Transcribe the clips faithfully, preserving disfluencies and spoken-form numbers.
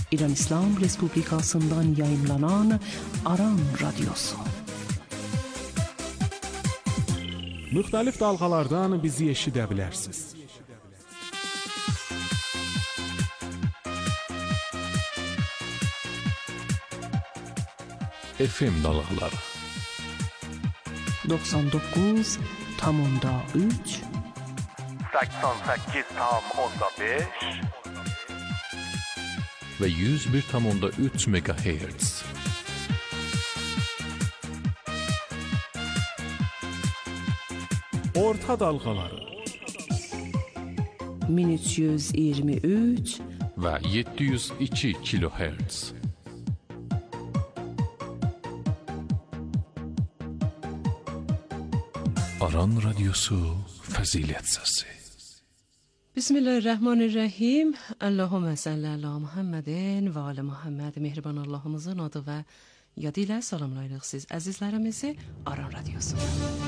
İran İslam Respublikasından yayımlanan Aran Radyosu. Müxtəlif dalğalardan bizi eşidə bilərsiniz. F M dalğaları doksan dokuz tam onda üç seksen sekiz tam onda beş ve yüz bir tam onda üç megahertz. Orta dalğaları min üç yüz iyirmi üç ve yedi yüz iki kilohertz. Aran Radyosu Fəzilət Səsi. Bismillahirrahmanirrahim. Allahümme salli ala Muhammedin ve ala Muhammed. Mehriban Allah'ımızın adı ve yadıyla salamlayırıq siz əzizlərimizi Aran Radyosu'na.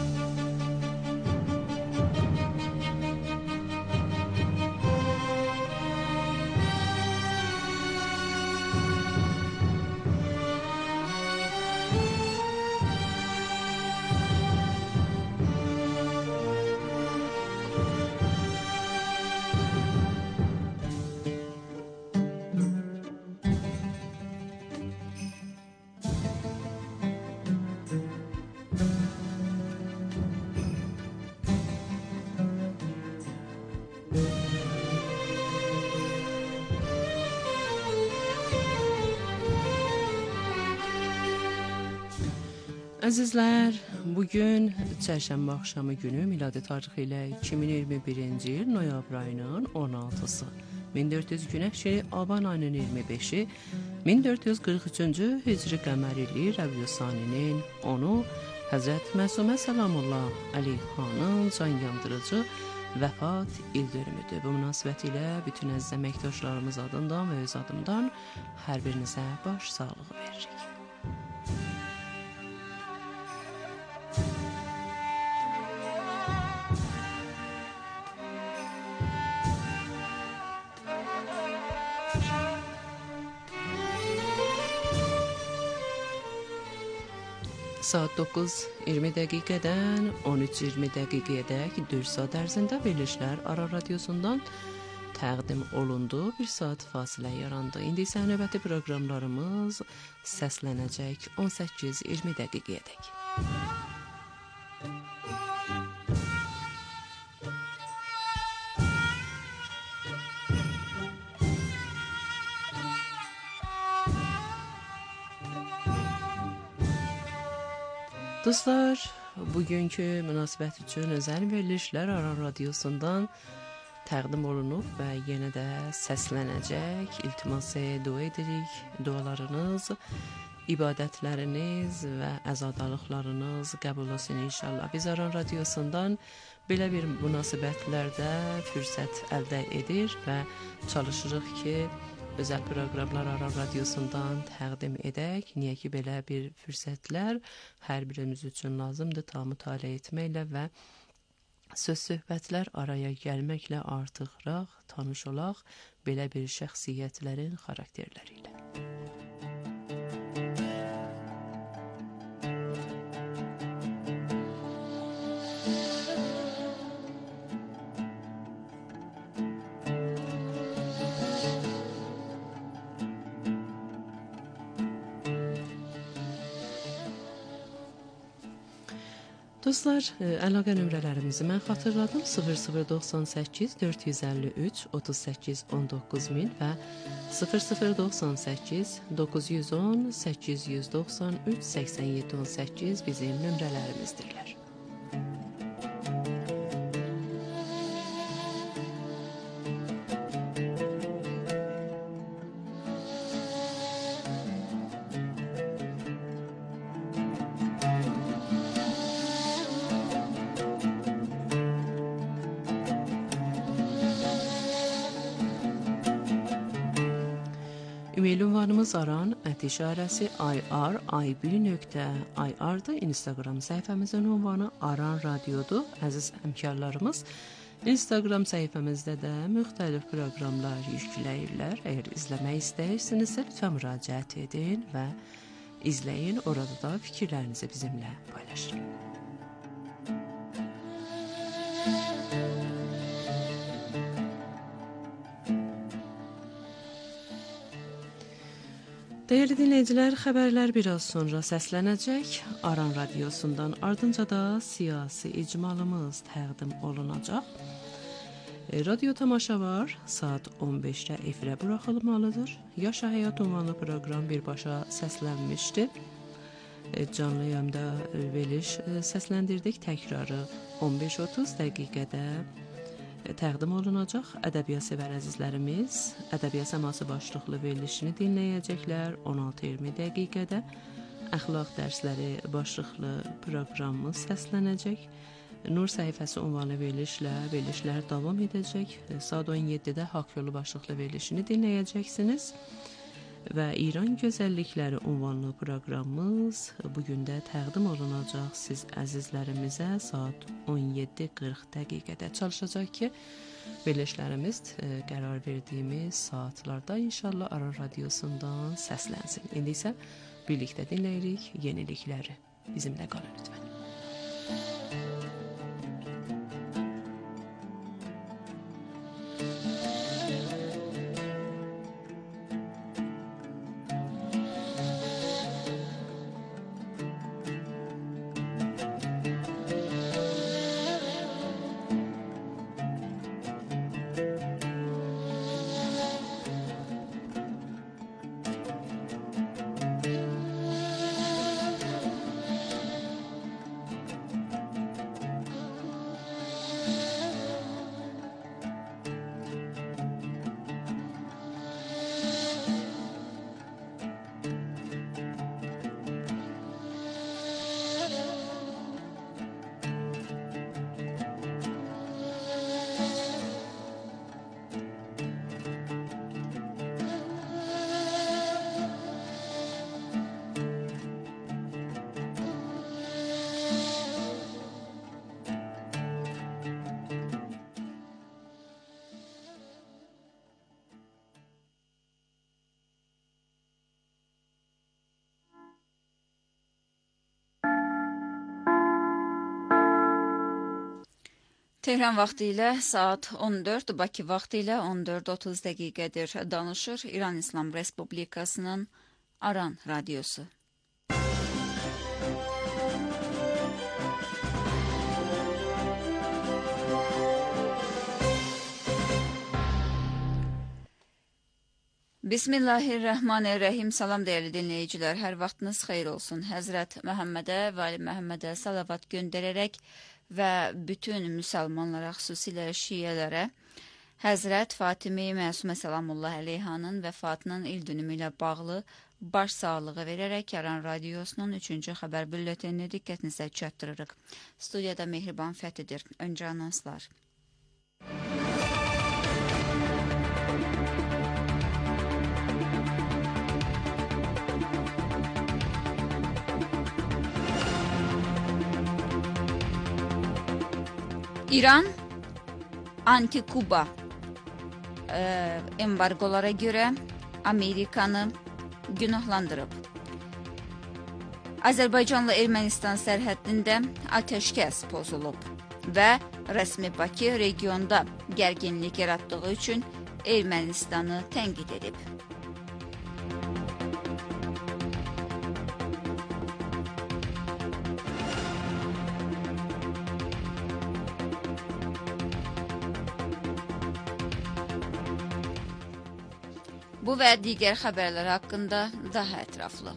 Əzizlər, bugün çərşənbə axşamı günü miladi tarixi ilə iki min iyirmi birinci il noyabr ayının on altısı, min dörd yüz günəşi aban ayının iyirmi beşi, min dörd yüz qırx üçüncü hicri qəmərili Rəbiül-Saninin onu Həzrət Məsumə Səlamullah Əleyhanın can yandırıcı vəfat ildönümüdür. Bu münasibət ilə bütün əziz əməkdaşlarımız adından və öz adımdan hər birinizə baş sağlığı veririk. Saat doqquz iyirmi dəqiqədən on üç iyirmi dəqiqəyədək dörd saat ərzində verilişlər Aran Radyosu'ndan təqdim olundu. Bir saat fasilə yarandı. İndi isə növbəti proqramlarımız səslənəcək on səkkiz iyirmi dəqiqəyədək. Dostlar, bugünkü münasibət üçün özəl verilişlər Aran Radyosu'ndan təqdim olunub və yenə də səslənəcək. İltiması dua edirik, dualarınız, ibadətləriniz və əzadalıqlarınız qəbul olsun inşallah. Biz Aran Radyosu'ndan belə bir münasibətlərdə fürsət əldə edir və çalışırıq ki, özəl proqramlar Aran Radyosu'ndan təqdim edək. Niyə ki, belə bir fürsətlər hər birimiz üçün lazımdır, ta mütaliə etməklə və söz-söhbətlər araya gəlməklə artıqraq tanış olaq belə bir şəxsiyyətlərin xarakterləri ilə. Dostlar, əlaqə nömrələrimizi mən xatırladım. sıfır sıfır doxsan səkkiz dörd yüz əlli üç otuz səkkiz on doqquz min və sıfır sıfır doxsan səkkiz doqquz yüz on səkkiz yüz doxsan üç səksən yeddi on səkkiz bizim nömrələrimizdirlər. E-mail ünvanımız aran at işarəsi ir.ir.ir-dır. Instagram səhifəmizin ünvanı Aran Radiodur. Əziz həmkarlarımız, Instagram səhifəmizdə də müxtəlif proqramlar yükləyirlər. Əgər izləmək istəyirsinizsə, lütfən müraciət edin və izləyin. Orada da fikirlərinizi bizimlə paylaşın. Dəyərli dinləyicilər, xəbərlər biraz sonra səslənəcək. Aran radiosundan ardınca da siyasi icmalımız təqdim olunacaq. E, radyo tamaşa var, saat on beşdə efirə buraxılmalıdır. Yaşa Həyat ünvanlı proqram birbaşa səslənmişdi. E, canlı yayımda veriliş e, səsləndirdik. Təkrarı on beş otuz dəqiqədə təqdim olunacaq. Ədəbiyyat sevər əzizlərimiz ədəbiyyat səması başlıqlı verilişini dinləyəcəklər on altı iyirmi dəqiqədə. Əxlaq dərsləri başlıqlı proqramımız səslənəcək. Nur səhifəsi ünvanlı verilişlə verilişlər davam edəcək. Saat on yeddidə Haqq yolu başlıqlı verilişini dinləyəcəksiniz. Və İran gözəllikləri ünvanlı proqramımız bugün də təqdim olunacaq siz əzizlərimizə saat on yeddi qırx dəqiqədə çalışacaq ki, verilişlərimiz qərar verdiyimiz saatlarda inşallah Aran radiosundan səslənsin. İndi isə birlikdə dinləyirik yenilikləri. Bizimlə qalın lütfən. Tehran vaxtı ilə saat on dörd, Bakı vaxtı ilə on dörd otuz dəqiqədir. Danışır İran İslam Respublikasının Aran radiosu. Bismillahirrahmanirrahim. Salam dəyərli dinləyicilər. Hər vaxtınız xeyir olsun. Həzrət Məhəmmədə və Ali Məhəmmədə salavat göndərərək və bütün müsəlmanlara, xüsusilə şiələrə Həzrət Fatimi Məsumə Səlamullah əleyhanın vəfatının il dönümü ilə bağlı baş sağlığı verərək Aran radiosunun üçüncü xəbər bülletenini diqqətinizə çatdırırıq. Studiyada Mehriban Fəthidir. Öncə anonslar. İran anti-Kuba e, embargolara görə Amerikanı günahlandırıb. Azərbaycanla Ermənistan sərhəddində atəşkəs pozulub və rəsmi Bakı regionda gərginlik yaratdığı üçün Ermənistanı tənqid edib. Bu və digər xəbərlər haqqında daha ətraflı.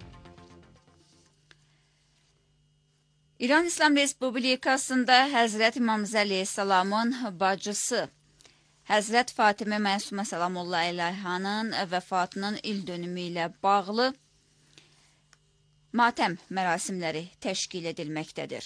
İran İslam Respublikasında Həzrət İmam Əleyhisselamın bacısı Həzrət Fatimə Məsumə Səlamullah əleyhanın vəfatının il dönümü ilə bağlı matəm mərasimləri təşkil edilməkdədir.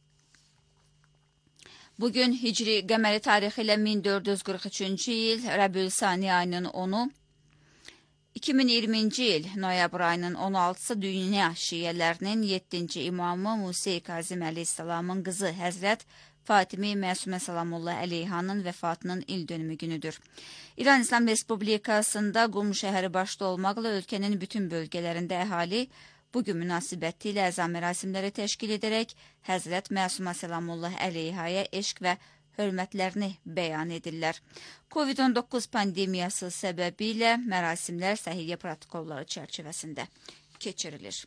Bugün Hicri qəməri tarixi ilə min dörd yüz qırx üçüncü il Rəbül-Sani ayının onu, iki min iyirminci il noyabr ayının on altısı dünya şiələrinin yeddinci imamı Musa Kazim əleyhissalamın qızı Həzrət Fatimi Məsumə Salamullah Əleyhanın vəfatının ildönümü günüdür. İran İslam Respublikasında Qum şəhəri başda olmaqla ölkənin bütün bölgələrində əhali bugün münasibəti ilə əza mərasimləri təşkil edərək Həzrət Məsumə Salamullah Əleyhaya eşq və hörmətlərini bəyan edirlər. Covid on doqquz pandemiyası səbəbilə mərasimlər səhiyyə protokolları çərçivəsində keçirilir.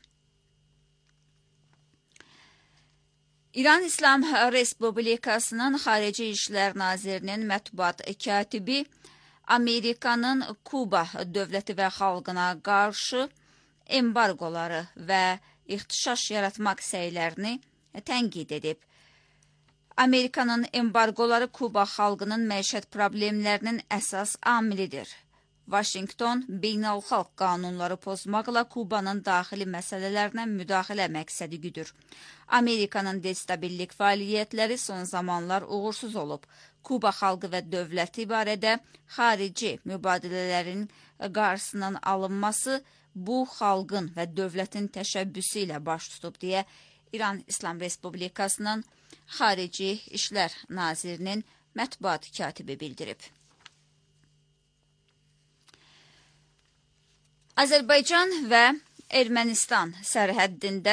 İran İslam Respublikasının Xarici İşlər Nazirinin mətbuat katibi Amerikanın Kuba dövləti və xalqına qarşı embargoları və ixtişaş yaratmaq səylərini tənqid edib. Amerikanın embargoları Kuba xalqının məişət problemlərinin əsas amilidir. Washington beynəlxalq qanunları pozmaqla Kubanın daxili məsələlərinə müdaxilə məqsədi güdür. Amerikanın destabillik fəaliyyətləri son zamanlar uğursuz olub. Kuba xalqı və dövləti barədə xarici mübadilələrin qarşısının alınması bu xalqın və dövlətin təşəbbüsü ilə baş tutub deyə İran İslam Respublikasının Xarici İşlər Nazirinin mətbuat katibi bildirib. Azərbaycan və Ermənistan sərhəddində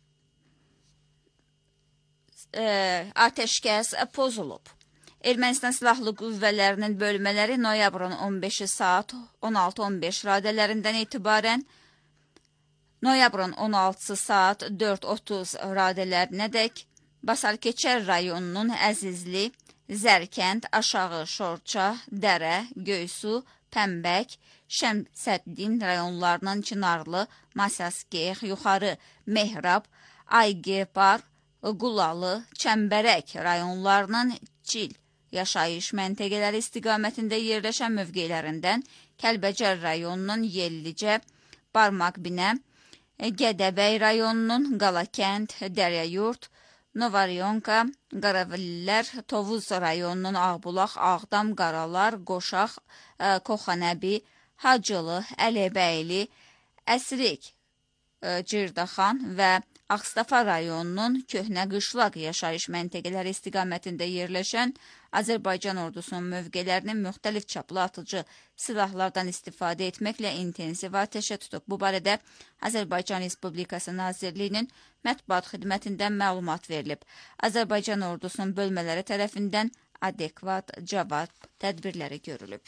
e, atəşkəs pozulub. Ermənistan Silahlı Qüvvələrinin bölmələri noyabrın on beşi saat on altı on beş radələrindən etibarən noyabrın on altısı saat dörd otuz radələrinədək Basarkeçər rayonunun Əzizli, Zərkənd, Aşağı Şorça, Dərə, Göysu, Pəmbək, Şəmsəddin rayonlarının Çınarlı, Masaskeh, Yuxarı, Mehrab, Aygepar, Qulalı, Çəmbərək rayonlarının Çil yaşayış məntəqələri istiqamətində yerləşən mövqelərindən Kəlbəcər rayonunun Yellicə, Barmaq-Binə, Gədəbəy rayonunun Qalakənd, Dəryayurt, Novaryonka, Qaravillilər, Tovuz rayonunun Ağbulaq, Ağdam, Qaralar, Qoşaq, Koxanəbi, Hacılı, Əlibəyli, Əsrik, Cirdaxan və Ağstafa rayonunun Köhnə Qışlaq yaşayış məntəqələri istiqamətində yerləşən Azərbaycan ordusunun mövqelərinin müxtəlif çaplı atıcı silahlardan istifadə etməklə intensiv atəşə tutub. Bu barədə Azərbaycan Respublikası Nazirliyinin mətbuat xidmətindən məlumat verilib. Azərbaycan ordusunun bölmələri tərəfindən adekvat cavab tədbirləri görülüb.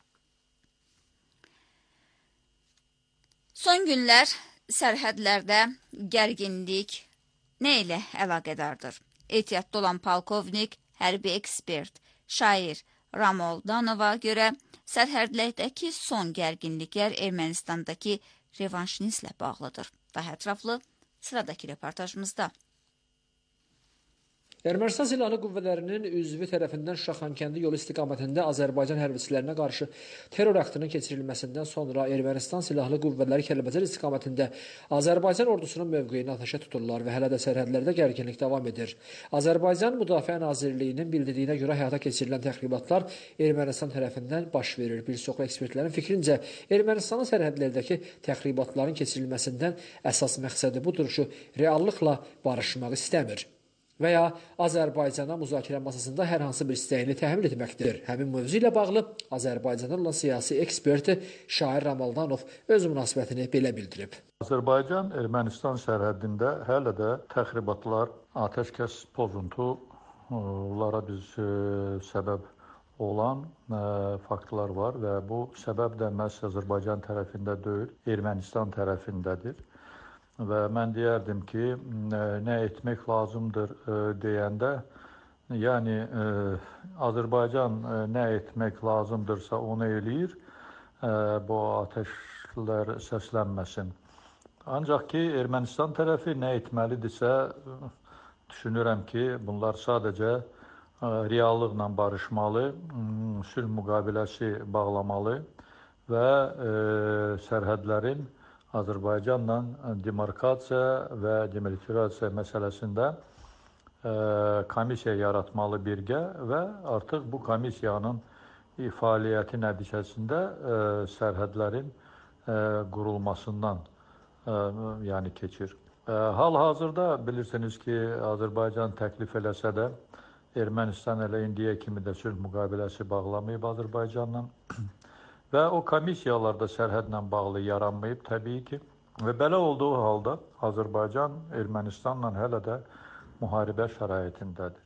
Son günlər sərhədlərdə gərginlik nə ilə əlaqədardır? Ehtiyatda olan polkovnik, hərbi ekspert, şair Ramol Danova görə sərhədlərdəki son gərginliklər Ermənistandakı revanşinizmlə bağlıdır. Daha ətraflı sıradakı reportajımızda. Ermənistan Silahlı Qüvvələrinin üzvü tərəfindən Şaxankəndi yolu istiqamətində Azərbaycan hərbiçilərinə qarşı terror aktının keçirilməsindən sonra Ermənistan Silahlı Qüvvələri Kəlbəcər istiqamətində Azərbaycan ordusunun mövqeyini atəşə tuturlar və hələ də sərhədlərdə gərginlik davam edir. Azərbaycan Müdafiə Nazirliyinin bildirdiyinə görə həyata keçirilən təxribatlar Ermənistan tərəfindən baş verir. Bir çox ekspertlərin fikrincə, Ermənistanın sərhədlərdəki təxribatların keçirilməsindən əsas məqsədi budur ki, reallıqla barışmaq istəmir və ya Azərbaycana müzakirə masasında hər hansı bir istəyini təhvil etməkdir. Həmin mövzu ilə bağlı Azərbaycanın olan siyasi eksperti şair Ramaldanov öz münasibətini belə bildirib. Azərbaycan Ermənistan sərhədində hələ də təxribatlar, atəşkəs pozuntulara biz e, səbəb olan e, faktlar var və bu səbəb də məhz Azərbaycan tərəfində deyil, Ermənistan tərəfindədir. Və mən deyərdim ki, nə etmək lazımdır deyəndə, yəni Azərbaycan nə etmək lazımdırsa onu eləyir, bu atəşlər səslənməsin. Ancaq ki, Ermənistan tərəfi nə etməlidirsə, düşünürəm ki, bunlar sadəcə reallıqla barışmalı, sülh müqaviləsi bağlamalı və sərhədlərin Azərbaycanla demarkasiya və demilitarizasiya məsələsində e, komissiya yaratmalı birgə və artıq bu komissiyanın fəaliyyəti nəticəsində e, sərhədlərin e, qurulmasından e, yəni keçir. E, Hal-hazırda bilirsiniz ki, Azərbaycan təklif eləsə də Ermənistan elə indiyə kimi də sülh müqaviləsi bağlamayıb Azərbaycanla və o komissiyalar da sərhədlə bağlı yaranmayıb təbii ki. Və belə olduğu halda Azərbaycan Ermənistanla hələ də müharibə şəraitindədir.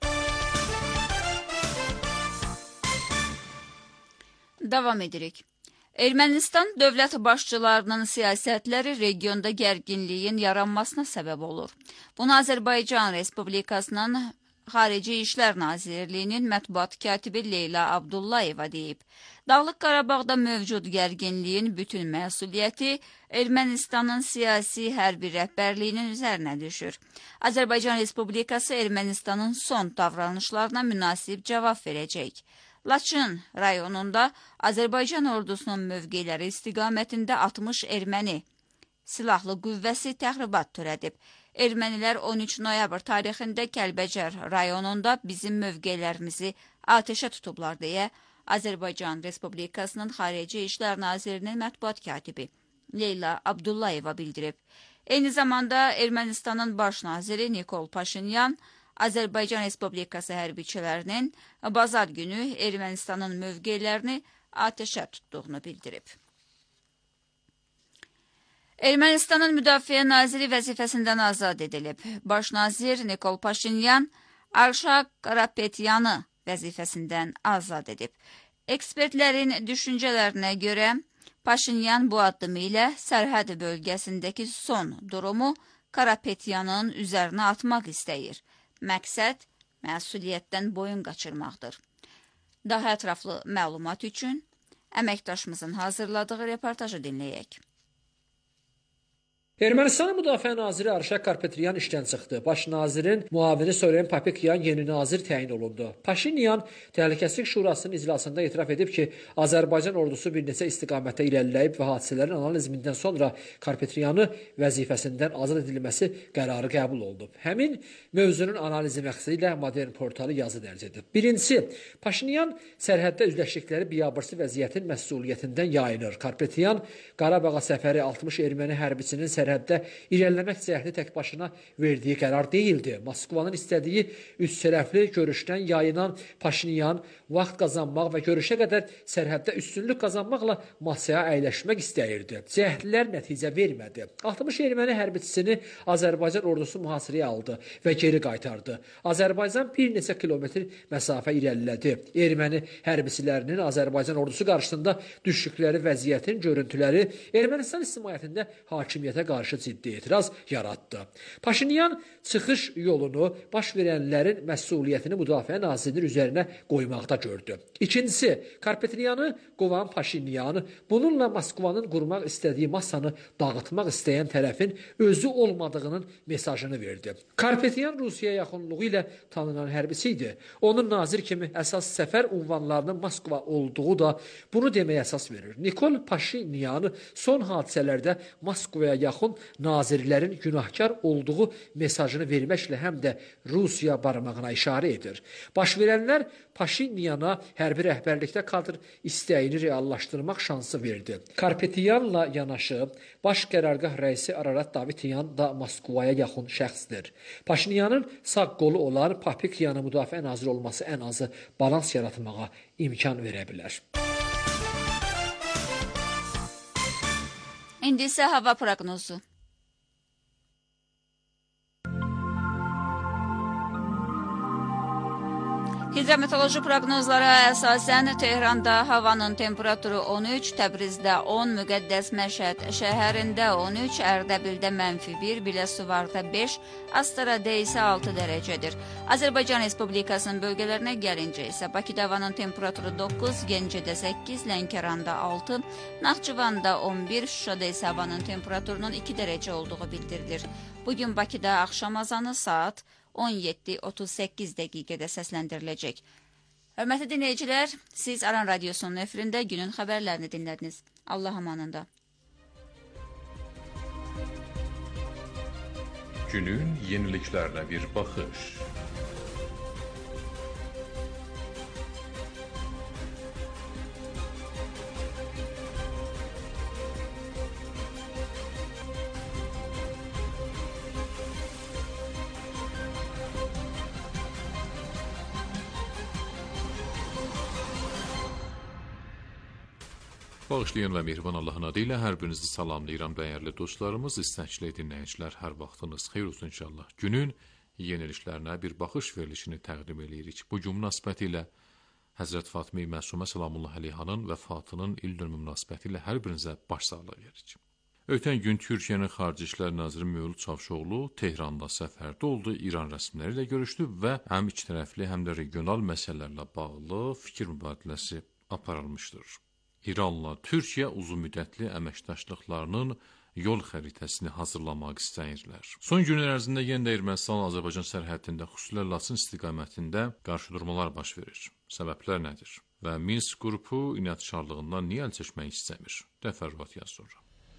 Davam edirik. Ermənistan dövlət başçılarının siyasətləri regionda gərginliyin yaranmasına səbəb olur. Bunu Azərbaycan Respublikasının Xarici İşlər Nazirliyinin mətbuat katibi Leyla Abdullayeva deyib. Dağlıq Qarabağda mövcud gərginliyin bütün məsuliyyəti Ermənistanın siyasi hərbi rəhbərliyinin üzərinə düşür. Azərbaycan Respublikası Ermənistanın son davranışlarına münasib cavab verəcək. Laçın rayonunda Azərbaycan ordusunun mövqeləri istiqamətində altmış erməni silahlı qüvvəsi təxribat törədib. Ermənilər on üç noyabr tarixində Kəlbəcər rayonunda bizim mövqelərimizi atəşə tutublar deyə Azərbaycan Respublikasının Xarici İşlər Nazirinin mətbuat katibi Leyla Abdullayeva bildirib. Eyni zamanda Ermənistanın baş naziri Nikol Paşinyan Azərbaycan Respublikası hərbiçilərinin bazar günü Ermənistanın mövqelərini atəşə tutduğunu bildirib. Ermənistanın müdafiə naziri vəzifəsindən azad edilib. Baş nazir Nikol Paşinyan Arşak Karapetyanı vəzifəsindən azad edib. Ekspertlərin düşüncələrinə görə Paşinyan bu addımı ilə sərhəd bölgəsindəki son durumu Karapetyanın üzərinə atmaq istəyir. Məqsəd məsuliyyətdən boyun qaçırmaqdır. Daha ətraflı məlumat üçün əməkdaşımızın hazırladığı reportajı dinləyək. Ermənistanın Müdafiə naziri Arşak Karapetyan işdən çıxdı. Baş nazirin müavini Solen Papikyan yeni nazir təyin olundu. Paşinyan Təhlükəsizlik Şurasının iclasında etiraf edib ki, Azərbaycan ordusu bir neçə istiqamətdə irəliləyib və hadisələrin analizindən sonra Karapetyanı vəzifəsindən azad edilməsi qərarı qəbul olunub. Həmin mövzunun analizi məqsədi ilə Modern portalı yazı dərc edib. Birincisi, Paşinyan sərhəddə üzləşdikləri biabırçı vəziyyətin məsuliyyətindən yayınır. Karapetyan Qarabağa səfəri altmış erməni hərbiçinin sərhəddə irəliləmək cəhdi tək başına verdiyi qərar deyildi. Moskvanın istədiyi üç tərəfli görüşdən yayınan Paşinyan vaxt qazanmaq və görüşə qədər sərhəddə üstünlük qazanmaqla masaya əyləşmək istəyirdi. Cəhdlər nəticə vermədi. altmış erməni hərbiçisini Azərbaycan ordusu mühasirəyə aldı və geri qaytardı. Azərbaycan bir neçə kilometr məsafə irəlilədi. Erməni hərbiçilərinin Azərbaycan ordusu qarşısında düşdükləri vəziyyətin görüntüləri Ermənistan ictimaiyyətində hakimiyyətə qarşı ciddi etiraz yaratdı. Paşinyan çıxış yolunu baş verənlərin məsuliyyətini Müdafiə Nazirinin üzərinə qoymaqda gördü. İkincisi, Karapetyanı qovan Paşinyan bununla Moskvanın qurmaq istədiyi masanı dağıtmaq istəyən tərəfin özü olmadığının mesajını verdi. Karapetyan Rusiyaya yaxınlığı ilə tanınan hərbiçi idi. Onun nazir kimi əsas səfər ünvanlarının Moskva olduğu da bunu deməyə əsas verir. Nikol Paşinyan son hadisələrdə Moskvaya yaxın nazirlərin günahkar olduğu mesajını verməklə həm də Rusiya barmağına işarə edir. Baş verənlər Paşinyana hərbi rəhbərlikdə kadr istəyini reallaşdırmaq şansı verdi. Karapetyanla yanaşı baş qərargah rəisi Ararat Davityan da Moskvaya yaxın şəxsdir. Paşinyanın sağ qolu olan Papikyanın müdafiə naziri olması ən azı balans yaratmağa imkan verə bilər. İndi isə hava proqnozu. Hidrometeoroloji proqnozlara əsasən Tehranda havanın temperaturu on üç, Təbrizdə on, Müqəddəs Məşəd şəhərində on üç, Ərdəbildə mənfi bir, Biləsuvarda beş, Astarada isə altı dərəcədir. Azərbaycan Respublikasının bölgələrinə gəlincə isə Bakıda havanın temperaturu doqquz, Gəncədə səkkiz, Lənkəranda altı, Naxçıvanda on bir, Şuşada isə havanın temperaturunun iki dərəcə olduğu bildirilir. Bugün Bakıda axşam azanı saat on yeddi otuz səkkiz dəqiqədə səsləndiriləcək. Hörmətli dinləyicilər, siz Aran Radiosunun efirində günün xəbərlərini dinlədiniz. Allah amanında. Günün yeniliklərinə bir baxış. Bağışlayan və mehriban Allahın adı ilə hər birinizi salamlayıram dəyərli dostlarımız, istəkli dinləyicilər, hər vaxtınız xeyir olsun inşallah. Günün yeniliklərinə bir baxış verilişini təqdim edirik. Bu gün münasibəti ilə Həzrət Fatıma-i Məsumə Salamullah əleyhanın vəfatının ildönümü münasibəti ilə hər birinizə başsağlığı veririk. Ötən gün Türkiyənin Xarici İşlər Naziri Mövlud Çavuşoğlu Tehranda səfərdə oldu, İran rəsmiləri ilə görüşdü və həm ikitərəfli, həm də regional məsələlərlə bağlı fikir mübadiləsi aparılmışdır. İranla Türkiyə uzunmüddətli əməkdaşlıqlarının yol xəritəsini hazırlamaq istəyirlər. Son günlər ərzində yenə də Ermənistan-Azərbaycan sərhədində, xüsusilə Laçın istiqamətində qarşıdurmalar baş verir. Səbəblər nədir? Və Minsk qrupu inadkarlığından niyə əl çəkmək istəmir? Təfərrüat yaz sonra.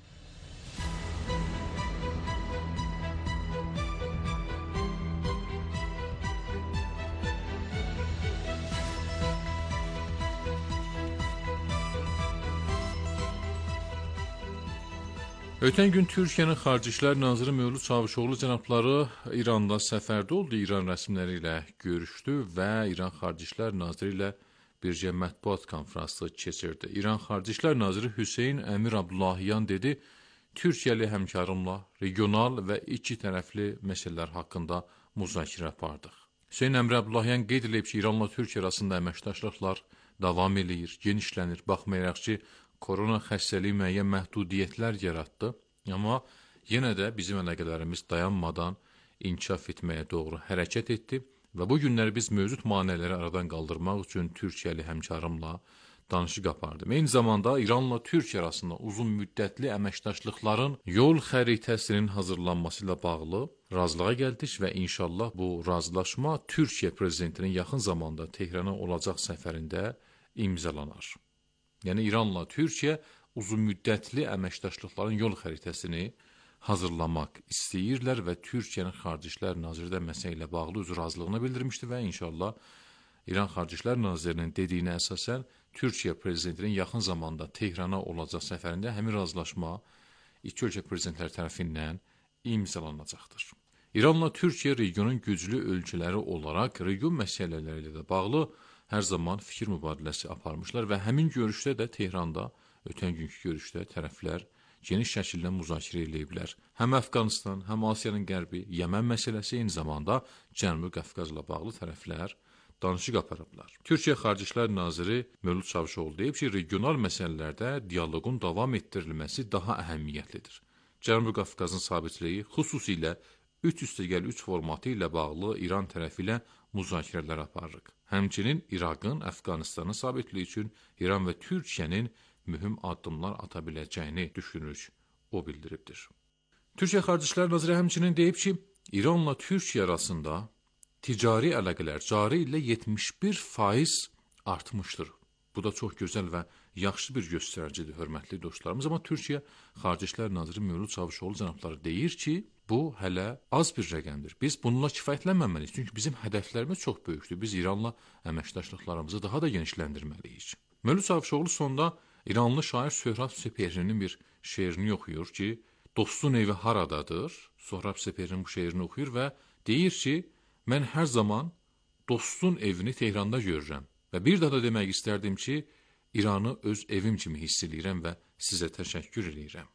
Ötən gün Türkiyənin Xarici İşlər Naziri Mövlud Çavuşoğlu cənabları İranda səfərdə oldu, İran rəsmiləri ilə görüşdü və İran Xarici İşlər Naziri ilə bircə mətbuat konfransı keçirdi. İran Xarici İşlər Naziri Hüseyn Əmir Abdullahiyan dedi, Türkiyəli həmkarımla regional və iki tərəfli məsələlər haqqında müzakirə apardıq. Hüseyn Əmir Abdullahiyan qeyd edib ki, İranla Türkiyə arasında əməkdaşlıqlar davam edir, genişlənir, baxmayaraq ki, korona xəstəliyi müəyyən məhdudiyyətlər yaratdı, amma yenə də bizim əlaqələrimiz dayanmadan inkişaf etməyə doğru hərəkət etdi və bu günləri biz mövcud maneələri aradan qaldırmaq üçün Türkiyəli həmkarımla danışıq apardım. Eyni zamanda İranla Türkiyə arasında uzun müddətli əməkdaşlıqların yol xəritəsinin hazırlanması ilə bağlı razılığa gəldik və inşallah bu razılaşma Türkiyə prezidentinin yaxın zamanda Tehrana olacaq səfərində imzalanar. Yəni İranla Türkiyə uzun müddətli əməkdaşlıqların yol xəritəsini hazırlamaq istəyirlər və Türkiyənin Xarici İşlər Naziri də məsələ ilə bağlı öz razılığını bildirmişdi və inşallah İran Xarici İşlər Nazirinin dediyinə əsasən Türkiyə prezidentinin yaxın zamanda Tehrana olacaq səfərində həmin razılaşma iki ölkə prezidentləri tərəfindən imzalanacaqdır. İranla Türkiyə regionun güclü ölkələri olaraq region məsələləri ilə də bağlı hər zaman fikir mübadiləsi aparmışlar və həmin görüşdə də Tehranda, ötən günkü görüşdə tərəflər geniş şəkildə müzakirə ediblər. Həm Əfqanistan, həm Asiyanın qərbi, Yəmən məsələsi, eyni zamanda Cənubi Qafqazla bağlı tərəflər danışıq aparıblar. Türkiyə Xarici İşlər Naziri Mövlud Çavuşoğlu deyib ki, regional məsələlərdə dialoqun davam etdirilməsi daha əhəmiyyətlidir. Cənubi Qafqazın sabitliyi, xüsusilə üç üstəgəl üç formatı ilə bağlı İran tərəfi ilə müzakirələr aparırıq. Həmçinin İraqın, Əfqanistanın sabitliyi üçün İran və Türkiyənin mühüm addımlar ata biləcəyini düşünürük, o bildiribdir. Türkiyə Xarici İşlər Naziri həmçinin deyib ki, İranla Türkiyə arasında ticari əlaqələr cari illə yetmiş bir faiz artmışdır. Bu da çox gözəl və yaxşı bir göstəricidir, hörmətli dostlarımız. Amma Türkiyə Xarici İşlər Naziri Mövlud Çavuşoğlu cənabları deyir ki, bu hələ az bir rəqəmdir. Biz bununla kifayətlənməməliyik, çünki bizim hədəflərimiz çox böyükdür. Biz İranla əməkdaşlıqlarımızı daha da genişləndirməliyik. Mövlud Çavuşoğlu sonda İranlı şair Söhrab Sepehri'nin bir şeirini oxuyur ki, dostun evi haradadır? Söhrab Sepehri'nin bu şeirini oxuyur və deyir ki, mən hər zaman dostun evini Tehranda görürəm və bir daha da demək istərdim ki, İranı öz evim kimi hiss edirəm və sizə təşəkkür edirəm.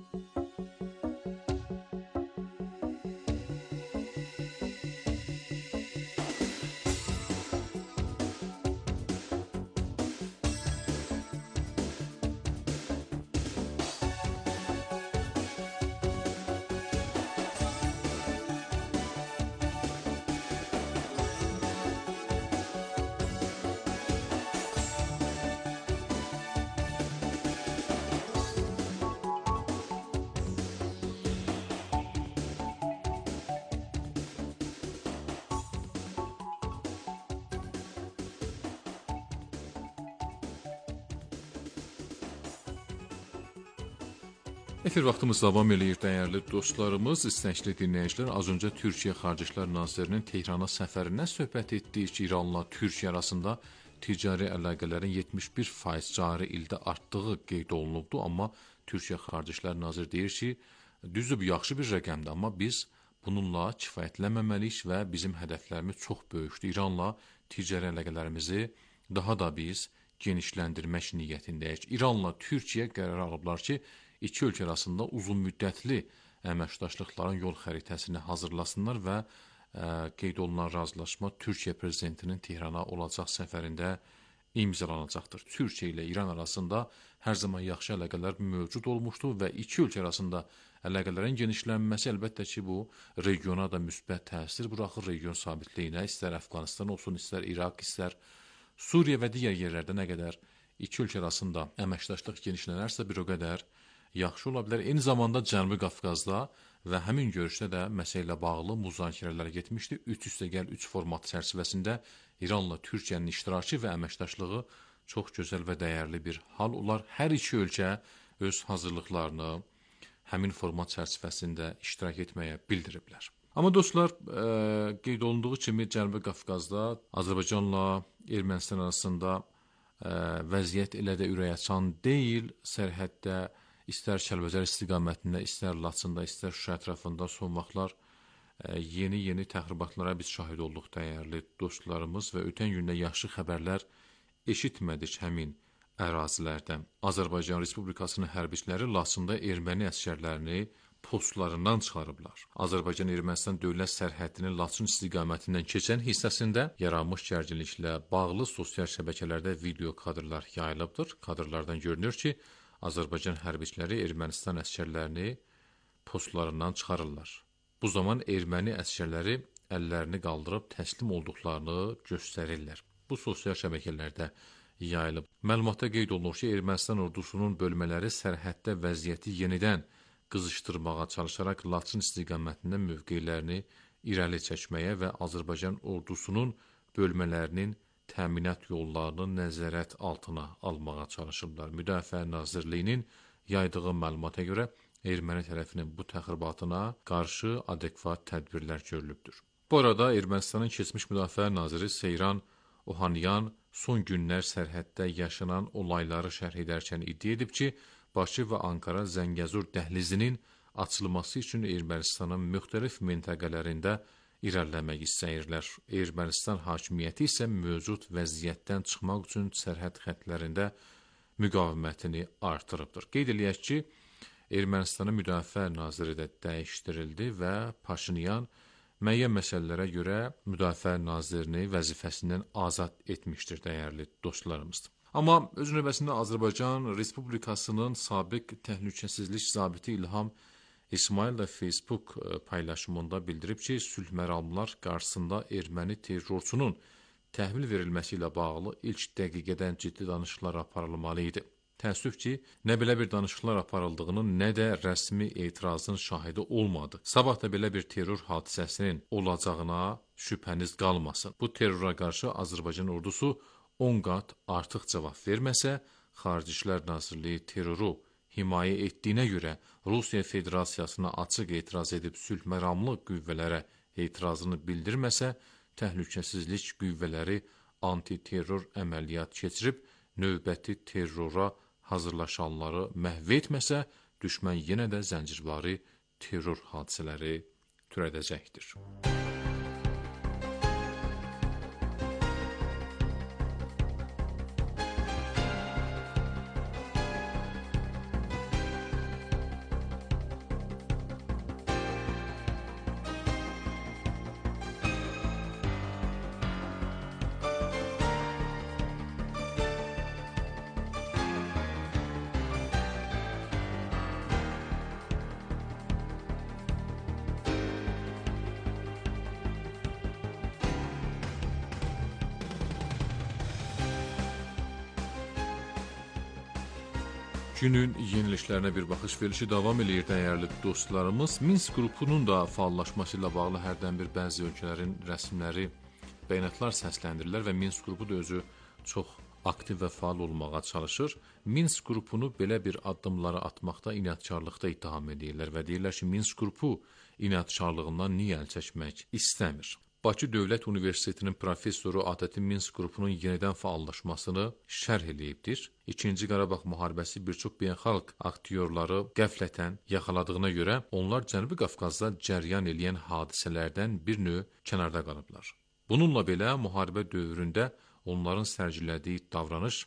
Efir vaxtımız davam eləyir, dəyərli dostlarımız, istəkli dinləyicilər. Az öncə Türkiyə Xarici İşlər Nazirinin Tehrana səfərindən söhbət etdik ki, İranla Türkiyə arasında ticari əlaqələrin yetmiş bir faiz cari ildə artdığı qeyd olunubdu, amma Türkiyə Xarici İşlər Naziri deyir ki, düzdür, bu yaxşı bir rəqəmdir, amma biz bununla kifayətlənməməliyik və bizim hədəflərimiz çox böyükdür. İranla ticari əlaqələrimizi daha da biz genişləndirmək niyyətindəyik. İranla Türkiyə qərar alıblar ki, iki ölkə arasında uzunmüddətli əməkdaşlıqların yol xəritəsini hazırlasınlar və ə, qeyd olunan razılaşma Türkiyə prezidentinin Tehrana olacaq səfərində imzalanacaqdır. Türkiyə ilə İran arasında hər zaman yaxşı əlaqələr mövcud olmuşdur və iki ölkə arasında əlaqələrin genişlənməsi əlbəttə ki, bu regiona da müsbət təsir buraxır. Region sabitliyinə, istər Əfqanistan olsun, istər İraq, istər Suriya və digər yerlərdə nə qədər iki ölkə arasında əməkdaşlıq genişlənərsə bir o qədər yaxşı ola bilər. Eyni zamanda Cənubi Qafqazda və həmin görüşdə də məsələ ilə bağlı müzakirələr getmişdi. üç üstə gəl üç format çərçivəsində İranla Türkiyənin iştirakı və əməkdaşlığı çox gözəl və dəyərli bir hal olar. Hər iki ölkə öz hazırlıqlarını həmin format çərçivəsində iştirak etməyə bildiriblər. Amma dostlar, ə, qeyd olunduğu kimi Cənubi Qafqazda Azərbaycanla Ermənistan arasında ə, vəziyyət elə də ürəkaçan deyil. Sərhəddə istər Kəlbəcər istiqamətində, istər Laçında, istər Şuşa ətrafında son vaxtlar yeni-yeni təxribatlara biz şahid olduq dəyərli dostlarımız və ötən gündə yaxşı xəbərlər eşitmədik həmin ərazilərdən. Azərbaycan Respublikasının hərbiçiləri Laçında erməni əsgərlərini postlarından çıxarıblar. Azərbaycan-Ermənistan dövlət sərhədinin Laçın istiqamətindən keçən hissəsində yaranmış gərginliklə bağlı sosial şəbəkələrdə video kadrlar yayılıbdır. Kadrlardan görünür ki, Azərbaycan hərbiçiləri Ermənistan əsgərlərini postlarından çıxarırlar. Bu zaman erməni əsgərləri əllərini qaldırıb təslim olduqlarını göstərirlər. Bu sosial şəbəkələrdə yayılıb. Məlumatda qeyd olunur ki, Ermənistan ordusunun bölmələri sərhəddə vəziyyəti yenidən qızışdırmağa çalışaraq Laçın istiqamətində mövqelərini irəli çəkməyə və Azərbaycan ordusunun bölmələrinin təminat yollarını nəzarət altına almağa çalışıblar. Müdafiə Nazirliyinin yaydığı məlumata görə erməni tərəfinin bu təxribatına qarşı adekvat tədbirlər görülübdür. Bu arada Ermənistanın keçmiş müdafiə naziri Seyran Ohanyan son günlər sərhəddə yaşanan olayları şərh edərkən iddia edib ki, Bakı və Ankara Zəngəzur dəhlizinin açılması üçün Ermənistanın müxtəlif məntəqələrində irəliləmək istəyirlər. Ermənistan hakimiyyəti isə mövcud vəziyyətdən çıxmaq üçün sərhəd xəttlərində müqavimətini artırıbdır. Qeyd eləyək ki, Ermənistanın müdafiə naziri də dəyişdirildi və Paşinyan müəyyən məsələlərə görə müdafiə nazirini vəzifəsindən azad etmişdir dəyərli dostlarımız. Amma öz növbəsində Azərbaycan Respublikasının sabiq təhlükəsizlik zabiti İlham İsmail də Facebook paylaşımında bildirib ki, sülh məramlar qarşısında erməni terrorçunun təhvil verilməsi ilə bağlı ilk dəqiqədən ciddi danışıqlar aparılmalı idi. Təəssüf ki, nə belə bir danışıqlar aparıldığının, nə də rəsmi etirazın şahidi olmadı. Sabah da belə bir terror hadisəsinin olacağına şübhəniz qalmasın. Bu terrora qarşı Azərbaycan ordusu on qat artıq cavab verməsə, Xarici İşlər Nazirliyi terroru himayə etdiyinə görə Rusiya Federasiyasına açıq etiraz edib sülh məramlı qüvvələrə etirazını bildirməsə, təhlükəsizlik qüvvələri antiterror əməliyyat keçirib növbəti terrora hazırlaşanları məhv etməsə, düşmən yenə də zəncirvari terror hadisələri törədəcəkdir. Günün yeniliklərinə bir baxış verilişi davam edir dəyərli dostlarımız. Minsk qrupunun da faallaşması ilə bağlı hərdən bir bəzi ölkələrin rəsmiləri bəyanatlar səsləndirirlər və Minsk qrupu da özü çox aktiv və faal olmağa çalışır. Minsk qrupunu belə bir addımları atmaqda inadkarlıqda ittiham edirlər və deyirlər ki, Minsk qrupu inadkarlığından niyə əl çəkmək istəmir. Bakı Dövlət Universitetinin professoru ATƏT Minsk qrupunun yenidən faallaşmasını şərh eləyibdir. İkinci Qarabağ müharibəsi bir çox beynəlxalq aktyorları qəflətən yaxaladığına görə onlar Cənubi Qafqazda cəryan eləyən hadisələrdən bir növ kənarda qalıblar. Bununla belə müharibə dövründə onların sərgilədiyi davranış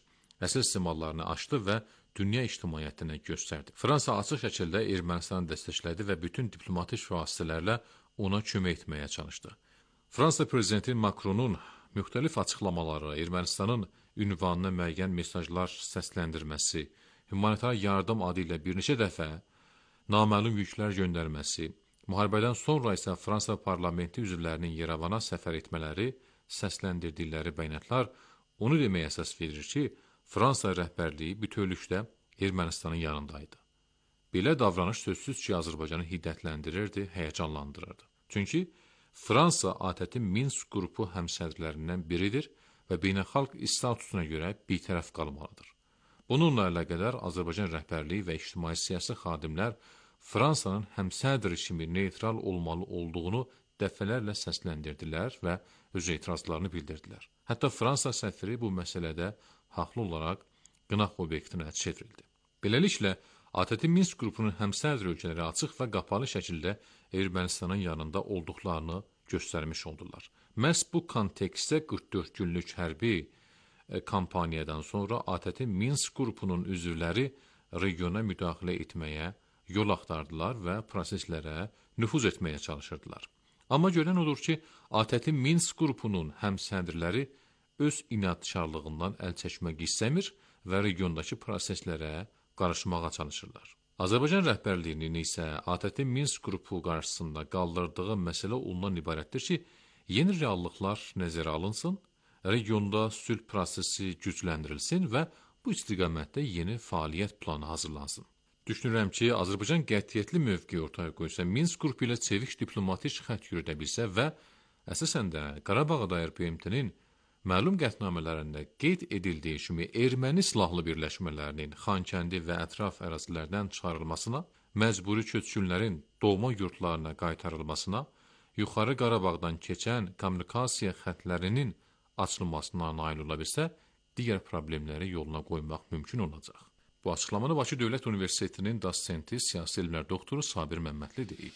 əsas simalarını açdı və dünya ictimaiyyətinə göstərdi. Fransa açıq şəkildə Ermənistanı dəstəklədi və bütün diplomatik vasitələrlə ona kömək etməyə çalışdı. Fransa prezidenti Macronun müxtəlif açıqlamaları, Ermənistanın ünvanına müəyyən mesajlar səsləndirməsi, humanitar yardım adı ilə bir neçə dəfə naməlum yüklər göndərməsi, müharibədən sonra isə Fransa parlamenti üzvlərinin Yerevana səfər etmələri, səsləndirdikləri bəyanatlar onu deməyə əsas verir ki, Fransa rəhbərliyi bütövlükdə Ermənistanın yanındaydı. Belə davranış sözsüz ki, Azərbaycanı hiddətləndirirdi, həyəcanlandırırdı. Çünki Fransa A T T Minsk qrupu həmsədrlərindən biridir və beynəlxalq statusuna görə bitərəf qalmalıdır. Bununla əlaqədar Azərbaycan rəhbərliyi və ictimai siyasi xadimlər Fransanın həmsədri kimi neytral olmalı olduğunu dəfələrlə səsləndirdilər və öz etirazlarını bildirdilər. Hətta Fransa səfiri bu məsələdə haqlı olaraq qınaq obyektinə çevrildi. Beləliklə, A T T Minsk qrupunun həmsədr ölkələri açıq və qapalı şəkildə Ermənistanın yanında olduqlarını göstərmiş oldular. Məhz bu kontekstdə qırx dörd günlük hərbi kampaniyadan sonra A T T Minsk qrupunun üzvləri regiona müdaxilə etməyə yol axtardılar və proseslərə nüfuz etməyə çalışırdılar. Amma görən odur ki, A T T Minsk qrupunun həmsədrləri öz inadkarlığından əl çəkmək istəmir və regiondakı proseslərə qarışmağa çalışırlar. Azərbaycan rəhbərliyinin isə A T T Minsk qrupu qarşısında qaldırdığı məsələ ondan ibarətdir ki, yeni reallıqlar nəzərə alınsın, regionda sülh prosesi gücləndirilsin və bu istiqamətdə yeni fəaliyyət planı hazırlansın. Düşünürəm ki, Azərbaycan qətiyyətli mövqe ortaya qoysa, Minsk qrupu ilə çevik diplomatik xətt yürüdə bilsə və əsasən də Qarabağa dair P M T-nin məlum qətnamələrində qeyd edildiyi kimi erməni silahlı birləşmələrinin Xankəndi və ətraf ərazilərdən çıxarılmasına, məcburi köçkünlərin doğma yurtlarına qaytarılmasına, Yuxarı Qarabağdan keçən kommunikasiya xəttlərinin açılmasına nail ola bilsə, digər problemləri yoluna qoymaq mümkün olacaq. Bu açıqlamanı Bakı Dövlət Universitetinin dosenti, siyasi elmlər doktoru Sabir Məmmədli deyib.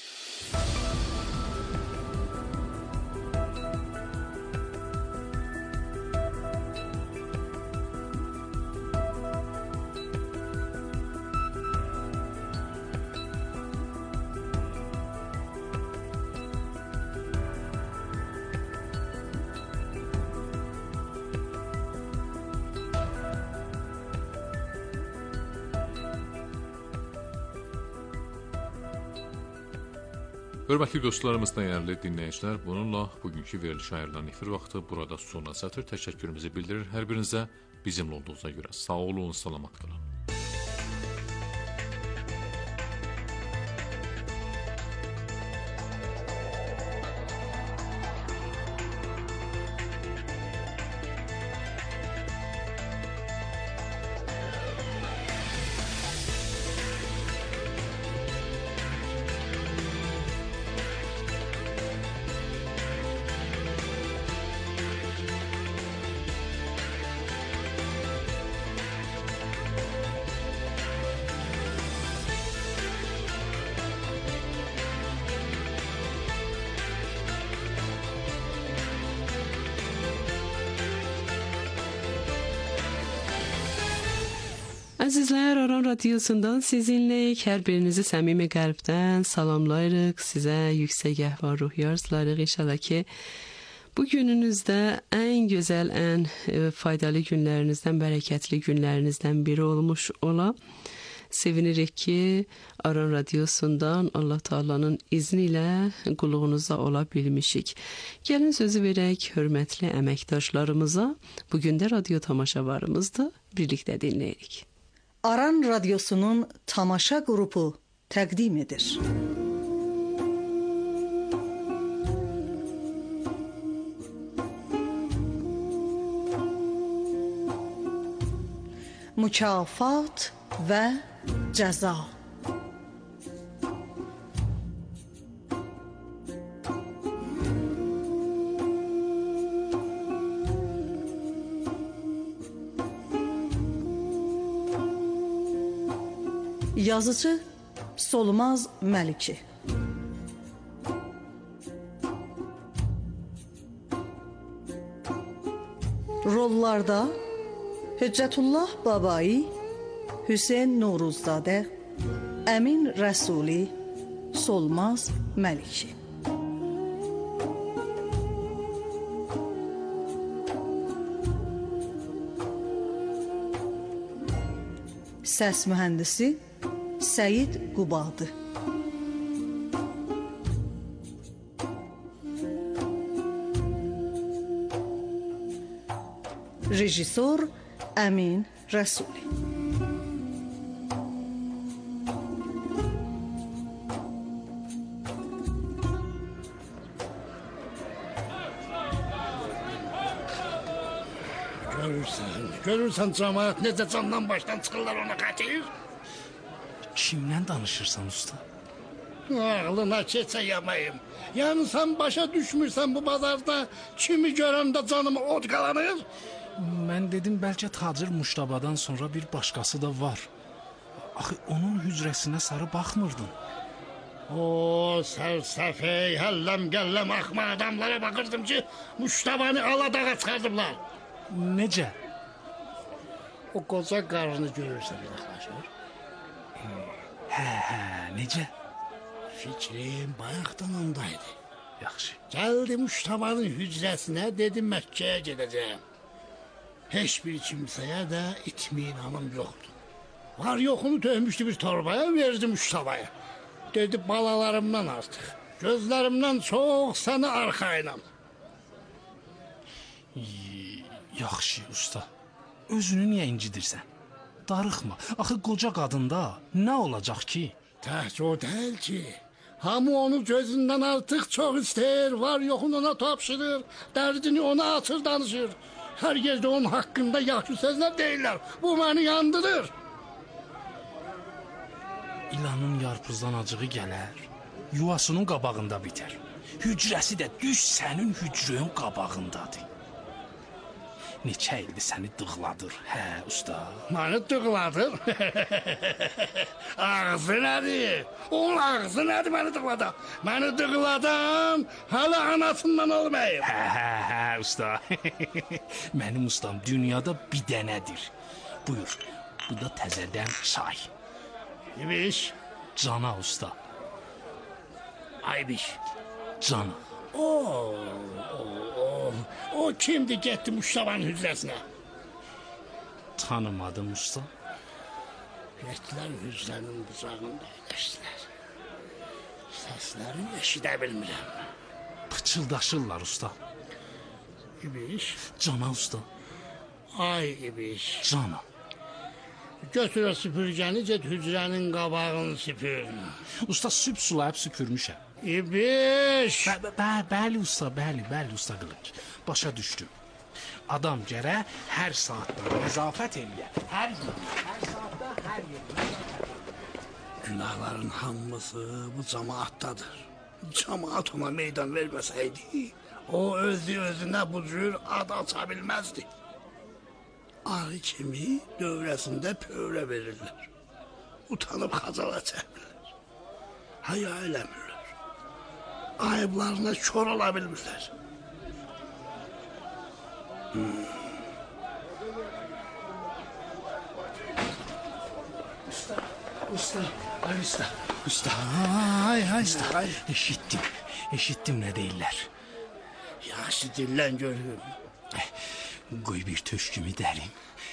Hörmətli dostlarımız, dəyərli dinləyicilər, bununla bugünkü veriliş ayrılan efir vaxtı burada sona çatır. Təşəkkürümüzü bildirir hər birinizə, bizimlə olduğunuza görə. Sağ olun, salamat qalın. Əzizlər, Aran Radiosundan sizinləyik. Hər birinizi səmimi qəlbdən salamlayırıq. Sizə yüksək əhval ruhiyyə arzularıq. İnşallah ki, bu gününüzdə ən gözəl, ən faydalı günlərinizdən, bərəkətli günlərinizdən biri olmuş ola. Sevinirik ki, Aran Radiosundan Allah Taala'nın izni ilə qulluğunuzda ola bilmişik. Gəlin sözü verək hörmətli əməkdaşlarımıza. Bugün də radio tamaşavarımızdır. Birlikdə dinləyirik. Aran Radyosu'nun tamaşa grubu təqdim edir. Mükafat və cəza. Yazıcı Solmaz Məliki. Rollarda Hüccətullah Babai, Hüseyn Novruzzadə, Əmin Rəsuli, Solmaz Məliki. Səs mühəndisi Səyid Qubadı. Rejissor Əmin Rəsuli. Görürsən, görürsən cəmaət necə candan başdan çıxırlar ona qatil? Kimdən danışırsan usta? Ağlına keçə yamayım. Yəni sən başa düşmürsən bu bazarda kimi görəndə canıma od qalanır? Mən dedim bəlkə tacir Muştabadan sonra bir başqası da var. Axı onun hücrəsinə sarı baxmırdın. O sərsəfey, həlləm gəlləm axma adamlara baxırdım ki, Muştabanı aladağa çıxardıblar. Necə? O qoca qarını görürsən yaxlaşır. Hə, hə, necə? Fikrim bayaqdan ondaydı. Yaxşı. Gəldi Muştabanın hücrəsinə, dedim Məkkəyə gedəcəyəm. Heç bir kimsəyə də itminanım yoxdur. Var yoxunu töhmüşdü bir torbaya, verdim Muştabaya. Dedi balalarımdan artıq, gözlərimdən çox səni arxayınam. Yaxşı usta, özünü niyə incidirsən? Darıxma, axı qoca qadında nə olacaq ki? Təhcə o deyil ki, hamı onu gözündən artıq çox istəyir, var yoxunu ona tapşırır, dərdini ona açır danışır. Hər yerdə onun haqqında yaxşı sözlər deyirlər, bu məni yandırır. İlanın yarpızdan acığı gələr, yuvasının qabağında bitər. Hücrəsi də düz sənin hücrün qabağındadır. Neçə ildir səni dığladır, hə usta? Məni dığladır? Ağzı nədir? Onun ağzı nədir məni dığladan? Məni dığladan hələ anasından olmayıb. Hə, hə, hə usta. Mənim ustam dünyada bir dənədir. Buyur, bu da təzədən çay. İbiş. Cana usta. Aybiş. Cana. Oo, o, o, o kimdi getdi Muştabanın hücrəsinə? Tanımadım usta. Getdilər hücrənin bucağında əyləşdilər. Səsləri eşidə bilmirəm. Pıçıldaşırlar usta. İbiş. Cana usta. Ay İbiş. Cana. Götür o süpürgəni, get hücrənin qabağını süpür. Usta süp sulayıb süpürmüşəm. İbiş. Bə, bə, bəli usta, bəli, bəli usta qılınc. Başa düşdüm. Adam gərək hər saatda nəzafət eləyə. Hər gün, hər saatda, hər gün. Günahların hamısı bu cəmaatdadır. Cəmaat ona meydan verməsəydi, o özü özünə bu cür ad aça bilməzdi. Arı kimi dövrəsində pövrə verirlər. Utanıb xacala çəkmirlər. Haya eləmirlər. Ayıblarına kör ola bilmirlər. Hmm. Usta, usta, ay usta, usta. Ay, ay, usta. Ay. Eşitdim, eşitdim nə deyirlər. Yaxşı dinlən görürüm. Qoy bir töşkümü dərim.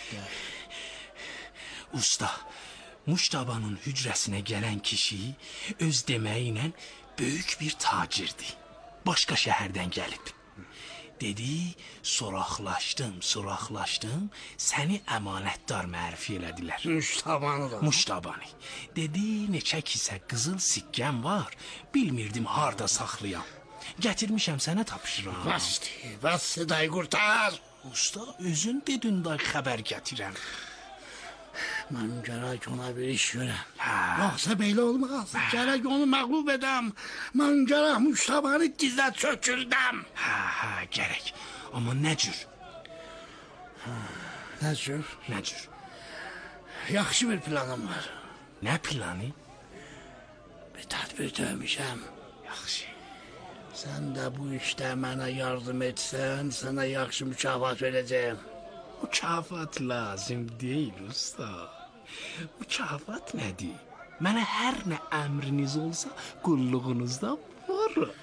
Usta, Muştabanın hücrəsinə gələn kişi öz deməyi ilə böyük bir tacirdir. Başqa şəhərdən gəlib. Dedi, soraqlaşdım, soraqlaşdım, səni əmanətdar mərfi elədilər. Muştabanı da. Muştabanı. Dedi, neçə kisə qızıl sikkəm var, bilmirdim harda saxlayam. Gətirmişəm sənə tapşıram. Bəsdir, bəsdir, day qurtar. Usta, özün dedin day xəbər gətirəm. Mən gərək ona bir iş görəm. Hə. Yoxsa belə olmaz. Hə. Gərək onu məğlub edəm. Mən gərək Muştabanı dizə çökürdəm. Hə, hə, gərək. Amma nə cür? Hə, nə cür? Nə cür? Yaxşı bir planım var. Nə planı? Bir tədbir dövmüşəm. Yaxşı. Sən də bu işdə mənə yardım etsən, sənə yaxşı mükafat verəcəyim. Mükafat lazım deyil usta. Mükafat nədir? Mənə hər nə əmriniz olsa qulluğunuzda varım.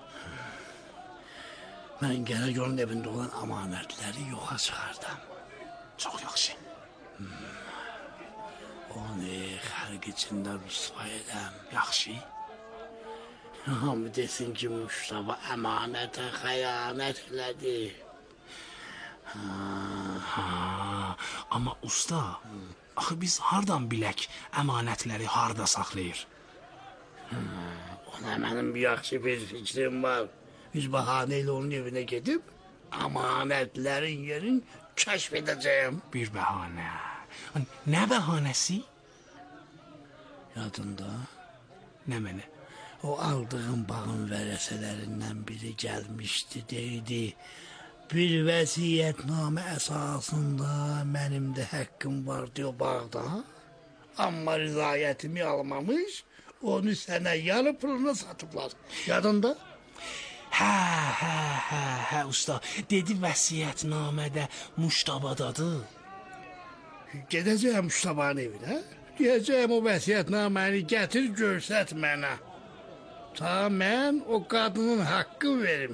Mən gərək onun evində olan amanətləri yoxa çıxardım. Çox yaxşı. Hmm. Onu xərq içində rüsva edəm. Yaxşı. Hamı desin ki, Muştaba əmanətə xəyanət elədi. Ha, ha. Amma usta, hmm. axı biz hardan bilək əmanətləri harda saxlayır? Hmm. Ona mənim bir yaxşı bir fikrim var. Biz bahanə ilə onun evinə gedib, amanətlərin yerin kəşf edəcəyim. Bir bəhanə. Nə bəhanəsi? Yadında? Nə mənə? O aldığım bağın vərəsələrindən biri gəlmişdi, deydi. Bir vəsiyyətnamə əsasında mənim də haqqım vardı o bağda. Amma rızayətimi almamış, onu sənə yarı puluna satıblar. Yadında? Hə, hə, hə, hə, usta. Dedi vəsiyyətnamədə Muştabadadır. Gedəcəyəm Muştabanın evinə. Deyəcəyəm o vəsiyyətnaməni gətir, görsət mənə. Ta mən o qadının haqqı verim.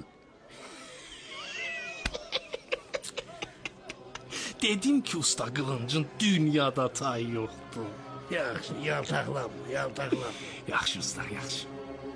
Dedim ki, usta qılıncın dünyada tayı yoxdur. Yaxşı, yaltaqlanma, yaltaqlanma. Yaxşı usta, yaxşı.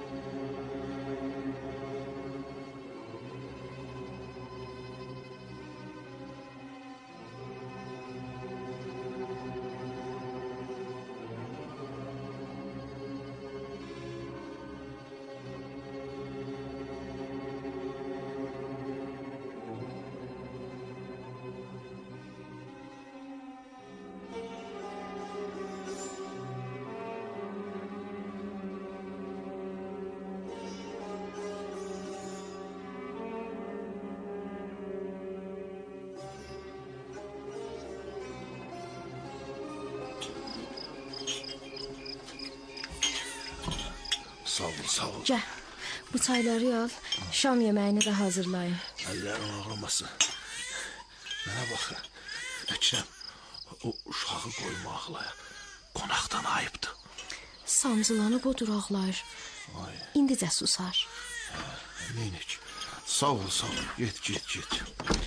Sağ ol, sağ ol. Gəl, bu çayları al, şam yeməyini də hazırlayın. Əllərin ağlamasın. Mənə bax, Əkrəm, o uşağı qoyma ağlaya. Qonaqdan ayıbdır. Sancılanıb o duraqlar. İndicə susar. Neynik, sağ ol, sağ ol. Get, get, get.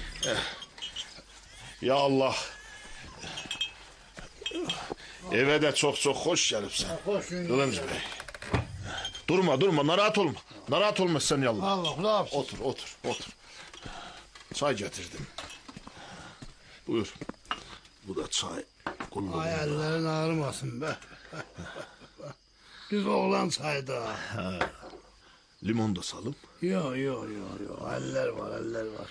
Ya Allah. Evə də çox-çox xoş gəlibsən. Qılınc bəy. Durma, durma, narahat olma. Narahat olma sen yallah. Allah, ne yapsın? Otur, otur, otur. Çay getirdim. Buyur. Bu da çay. Kulluğum. Ay ellerin ağrımasın be. Düz oğlan çayda. Ha. Limon da salım. Yok, yok, yok, yok. Eller var, eller var.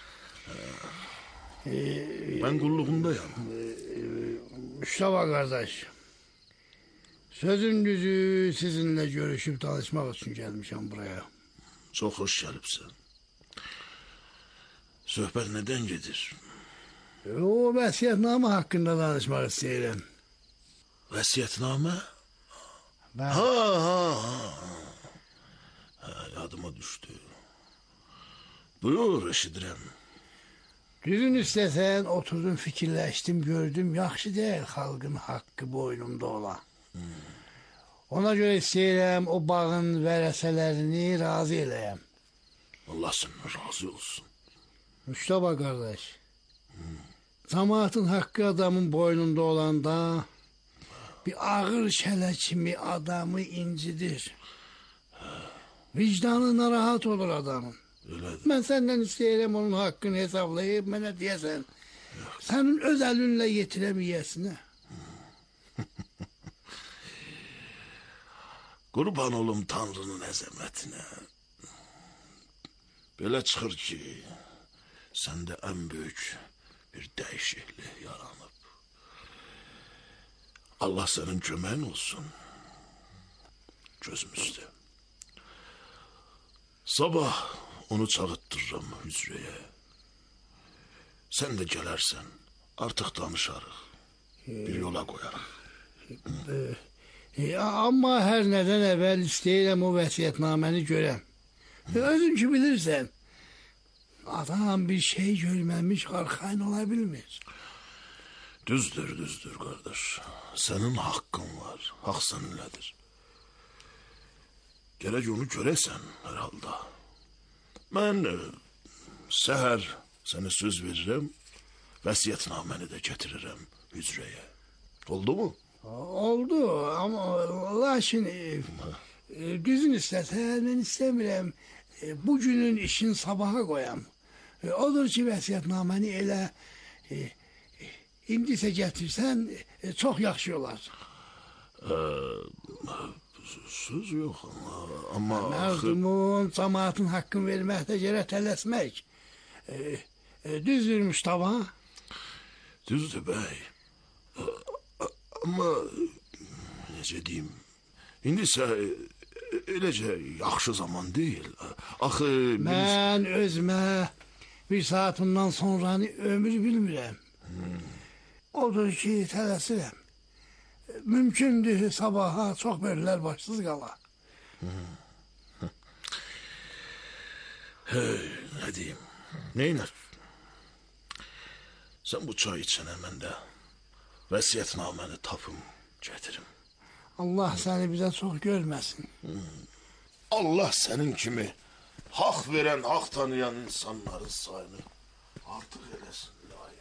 Ee, ben kulluğundayım. Ee, Mustafa kardeş. Sözün düzü sizinle görüşüp tanışmak için gelmişim buraya. Çok hoş gelipsin. Söhbət neden gedir? O vəsiyyətnamə hakkında danışmak istedim. Vəsiyyətnamə? Ben... Ha, ha, ha. Ha, yadıma düştü. Buyur, eşidirəm. Düzün istesen oturdum, fikirleştim, gördüm. Yaxşı değil halkın hakkı boynumda olan. Hmm. Ona göre istəyirəm o bağın vərəsələrini razı eləyəm. Allah senden razı olsun. Mustafa kardeş. Hmm. Cemaatın hakkı adamın boynunda olanda bir ağır şələ kimi adamı incidir. Vicdanı narahat olur adamın. Öyledir. Ben senden istəyirəm onun hakkını hesaplayıp mənə deyəsən. Senin öz elinle yetiremeyesine. Qurban olum Tanrının əzəmətinə. Belə çıxır ki, səndə ən böyük bir dəyişiklik yaranıb. Allah sənin köməyin olsun. Gözümüzdə. Sabah onu çağıttırıram hücrəyə. Sən də gələrsən, artıq danışarıq. Bir yola qoyarıq. Hmm. Ya, amma hər nədən əvvəl istəyirəm o vəsiyyətnaməni görəm. Özün ki bilirsən, adam bir şey görməmiş arxain ola bilmir. Düzdür, düzdür kardeş. Senin hakkın var. Hak seninledir. Gerek onu göresen herhalde. Ben e, seher sana söz veririm. Vəsiyyətnaməni də getirirəm hücrəyə. Oldu mu? Oldu ama lakin e, e, düzün istese ben istemiyorum. E, bugünün işin sabaha koyam. E, odur ki vəsiyyətnaməni elə e, e, indisə getirsən e, çok yaxşı olar. Ee, söz yok ama... Mərdumun, cəmaatın hakkını verməkdə gərək tələsmək. E, e, düzdür Mustafa? Düzdür bey. Ama necə deyim, indisə eləcə yaxşı zaman deyil. Axı biz... Mən özümə bir saat bundan sonranı ömür bilmirəm. Hmm. Odur ki, tələsirəm. Mümkündür sabaha çox bölülər başsız qala. Hmm. Hey, nə deyim, neynər? Sen bu çay içene mən də vəsiyyətnaməni tapım, getirim. Allah səni bizə çox görməsin. Hmm. Allah senin kimi hak veren, hak tanıyan insanların sayını artıq eləsin.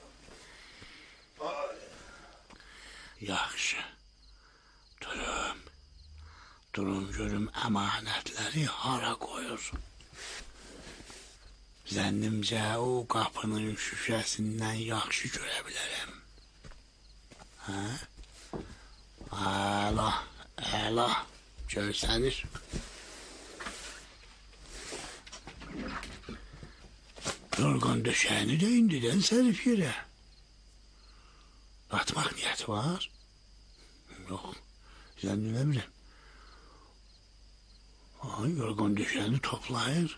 Ay. Yaxşı. Durun. Durun görüm əmanətləri hara qoyursun. Zənnimcə o qapının şüşəsindən yaxşı görə bilərəm. Hə? Əla, əla, görsənir. Yorgan döşəyini də indidən sərif yerə. Atmaq niyyəti var? Yox, zənniləmirəm. Ay, yorgan döşəyini toplayır.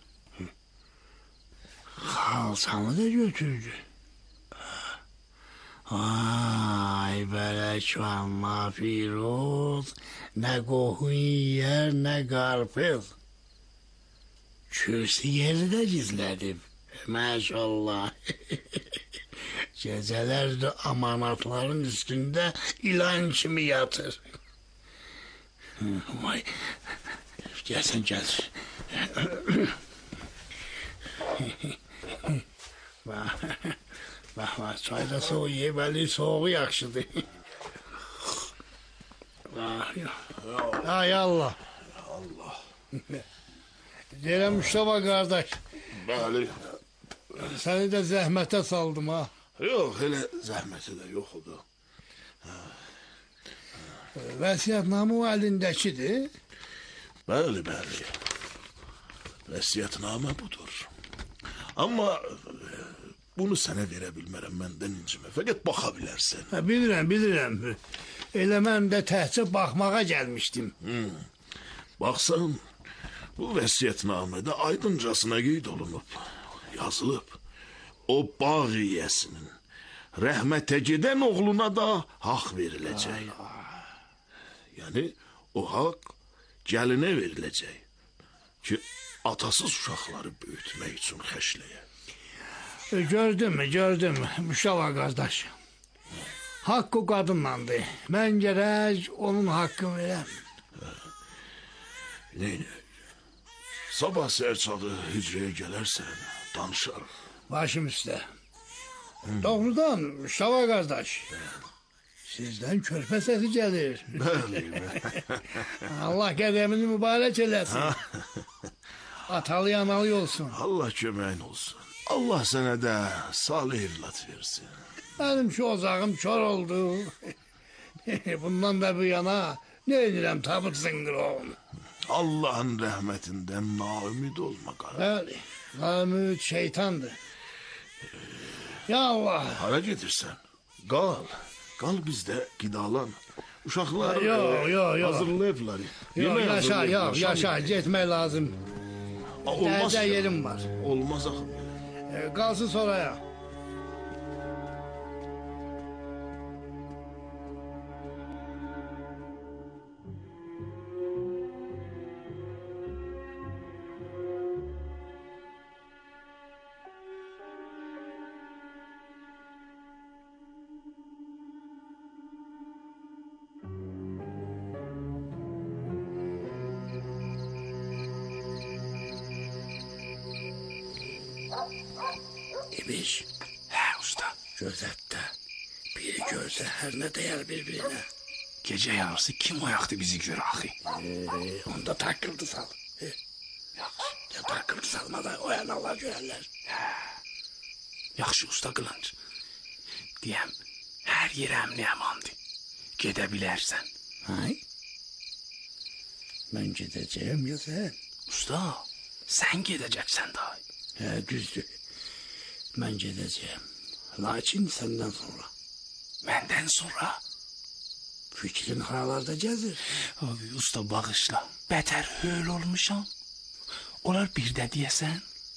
Xalçanı da götürdü. Ay, bələk valla Firuz, nə qohun yer, nə qarpız. Kürsü yeri də gizlədib. Maşallah. Geceler de amanatların üstünde ilan kimi yatır. Vay. Gel sen gel. Bak, bak, bak, çay da soğuk ye, belli soğuğu yakşıdı. Bak, ya. Ay Allah. Allah. Deyirəm Mustafa kardeş. Bəli. Səni də zəhmətə saldım ha. Yox, elə zəhməti də yoxdur. Vəsiyyətnamə o əlindəkidir. Bəli, bəli. Vəsiyyətnamə budur. Amma bunu sənə verə bilmərəm, məndən incimə. Fəqət baxa bilərsən. Hə, bilirəm, bilirəm. Elə mən də təhcə baxmağa gəlmişdim. Hmm. Baxsan, bu vəsiyyətnamədə aydıncasına qeyd olunub, yazılıb. O bağ yiyəsinin rəhmətə gedən oğluna da haq veriləcək. Yəni, o haq gəlinə veriləcək ki, atasız uşaqları böyütmək üçün xəşləyə. E, gördüm, gördüm, Müşava qardaş. Haqq o qadınlandı. Mən gərək onun haqqını verəm. Neyini? Sabah sərçağı hücrəyə gələrsən, danışarıq. Başım üstə. Doğrudan, Müşava qardaş. Sizdən körpə səsi gəlir. Bəli, Allah qədəmini mübarək eləsin. Atalı yanalı olsun. Allah köməyin olsun. Allah sənə də salih evlat versin. Benim şu ocağım kör oldu. Bundan da bu yana ne edirəm tabut zıngıroğum. Allah'ın rəhmətindən naümid olma qara. Bəli, naümid şeytandır. Ya Allah. Hara gedirsən? Qal. Qal bizdə qidalan. Uşaqlar Yok, yok, yok. hazırlayıblar. Yok, yaşa, yok, yaşa. Gitmək lazım. Olmaz. Nerede yerim var. Olmaz axı. E, kalsın sonraya. İbiş. Hə, usta. Gözətdə. Biri görsə hər nə deyər bir-birinə. Gecə yarısı kim oyaqdı bizi gör axı? Ee, onda takkıldı sal. He. Yaxşı. Ya takkıldı salmadan oyanarlar görərlər. Hə. Yaxşı usta qılınc. Deyəm, hər yer əmni əmandır. Gedə bilərsən. Hay? Mən gedəcəyəm ya sən? Usta, sən gedəcəksən daha. Hə, düzdür. Mən gedəcəyəm. Lakin səndən sonra. Məndən sonra? Fikrin haralarda gəzir. Abi, usta bağışla. Bətər höl olmuşam. Olar bir də deyəsən.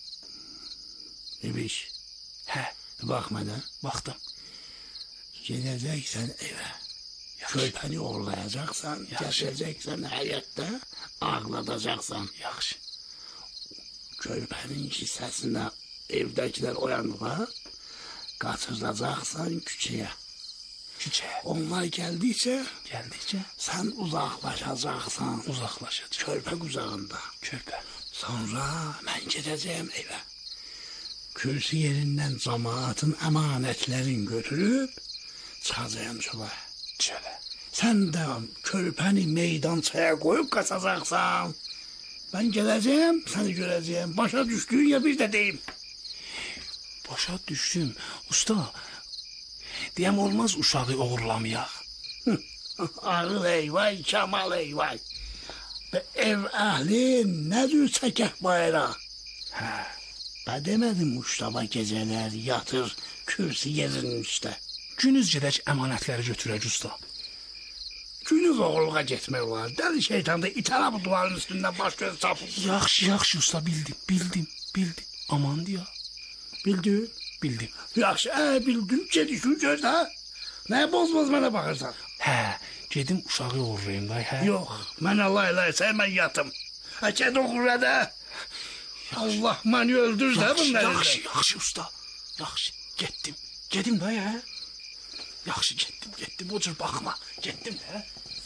İbiş. Hə. Bax mənə. Baxdım. Gedəcəksən evə. Körpəni orlayacaqsan, gəzəcəksən həyətdə, ağladacaqsan. Yaxşı. Körpənin hissəsinə evdəkilər oyandıqlar, qaçıracaqsan küçəyə. Küçəyə? Onlar gəldikcə, Gəldikcə? Sən uzaqlaşacaqsan. Uzaqlaşacaq. Körpə qucağında. Körpə. Sonra mən gedəcəyəm evə. Kürsü yerindən cəmaatın əmanətlərini götürüb, çıxacağım çölə. Çölə. Sən də körpəni meydançaya qoyub qaçacaqsan. Mən gələcəyəm, səni görəcəyəm. Başa düşdüyün ya bir də deyim. Başa düşdüm. Usta, deyəm olmaz uşağı oğurlamayaq. Ağıl eyvay, Kamal eyvay. Ev əhli nədir çəkək bayra? Hə. Bə demədim Muştaba gecələr yatır kürsü yerinin üstə. Günüz gedək əmanətləri götürək usta. Günüz oğulluğa getmək olar. Dəli şeytan da itələ bu duvarın üstündən baş göz çapıb. Yaxşı, yaxşı usta, bildim, bildim, bildim. Amandı ya. Bildin? Bildim. Yaxşı, ə, bildim, gedişin gözlə. Nəyə boz-boz mənə baxırsan? Hə, gedim uşağı uğurlayım da, hə? Yox, mən Allah eləsə, mən yatım. Hə, ged oğur ədə. Allah məni öldür də bunları. Yaxşı, yaxşı usta. Yaxşı, getdim. Gedim da, hə? Yaxşı, getdim, getdim. O cür baxma. Getdim də, hə?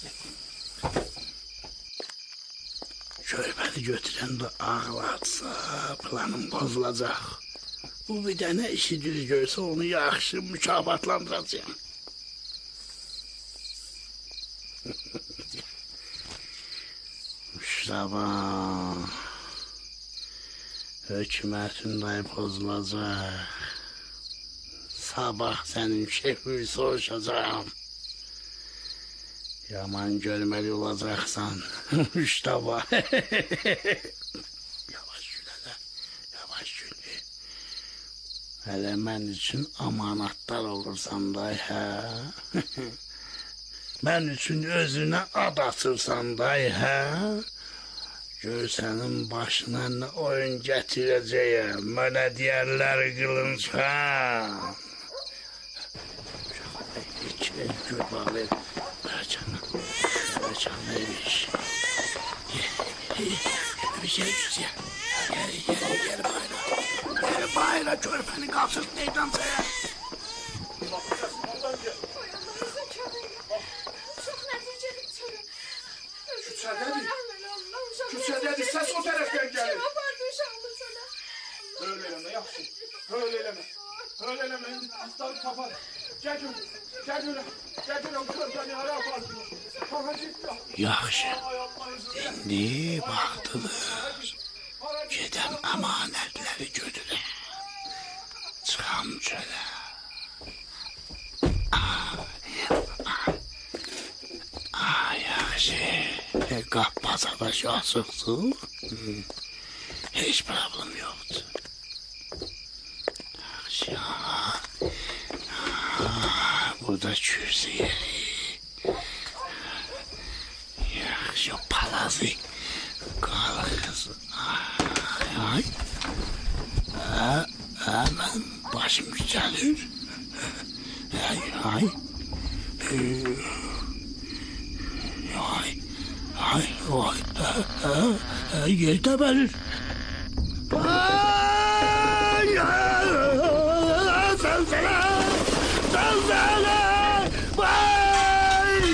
Körpəni götürən də ağlatsa, planım bozulacaq. Bu bir dənə işi düz görsə, onu yaxşı mükafatlandıracağım. Müştaba, hökumətin də pozulacaq. Sabah sənin şefi soruşacağım. Yaman görməli olacaqsan, Müştaba. Yavaş gül hələ, yavaş gül. Hələ mən üçün amanatlar olursan da, hə? Mən üçün özünə ad açırsan da, hə? Gör sənin başına nə oyun gətirəcəyəm, mənə deyərlər qılınc, hə? İki el gül bağlayır. Canım, canım neymiş? Bir şey güzel. Gel, gel, gel bayra. Gel bayra, körpəni qaçır meydancaya. Küçədədir. Küçədədir, səs o tərəfdən gəlir. Öyle eləmə, yaxşı. Öyle eləmə. Öyle eləmə, indi asları tapar. Gəl görüm, gəl görüm. Gəl görüm, körpəni hara aparsın. Yaxşı, indi vaxtıdır. Gedəm əmanətləri götürəm. Çıxam çölə. Ay, yaxşı. Qap bazada şahsıqsın. Heç problem yoxdur. Yaxşı, burada kürsü yeri. Yaxşı, palazı. Qalxız. Ay, ay, mən başım gücəlir. Ay, ay. Ay, ay, ay, yer təbəlir. Ay, səlsələ, səlsələ, ay,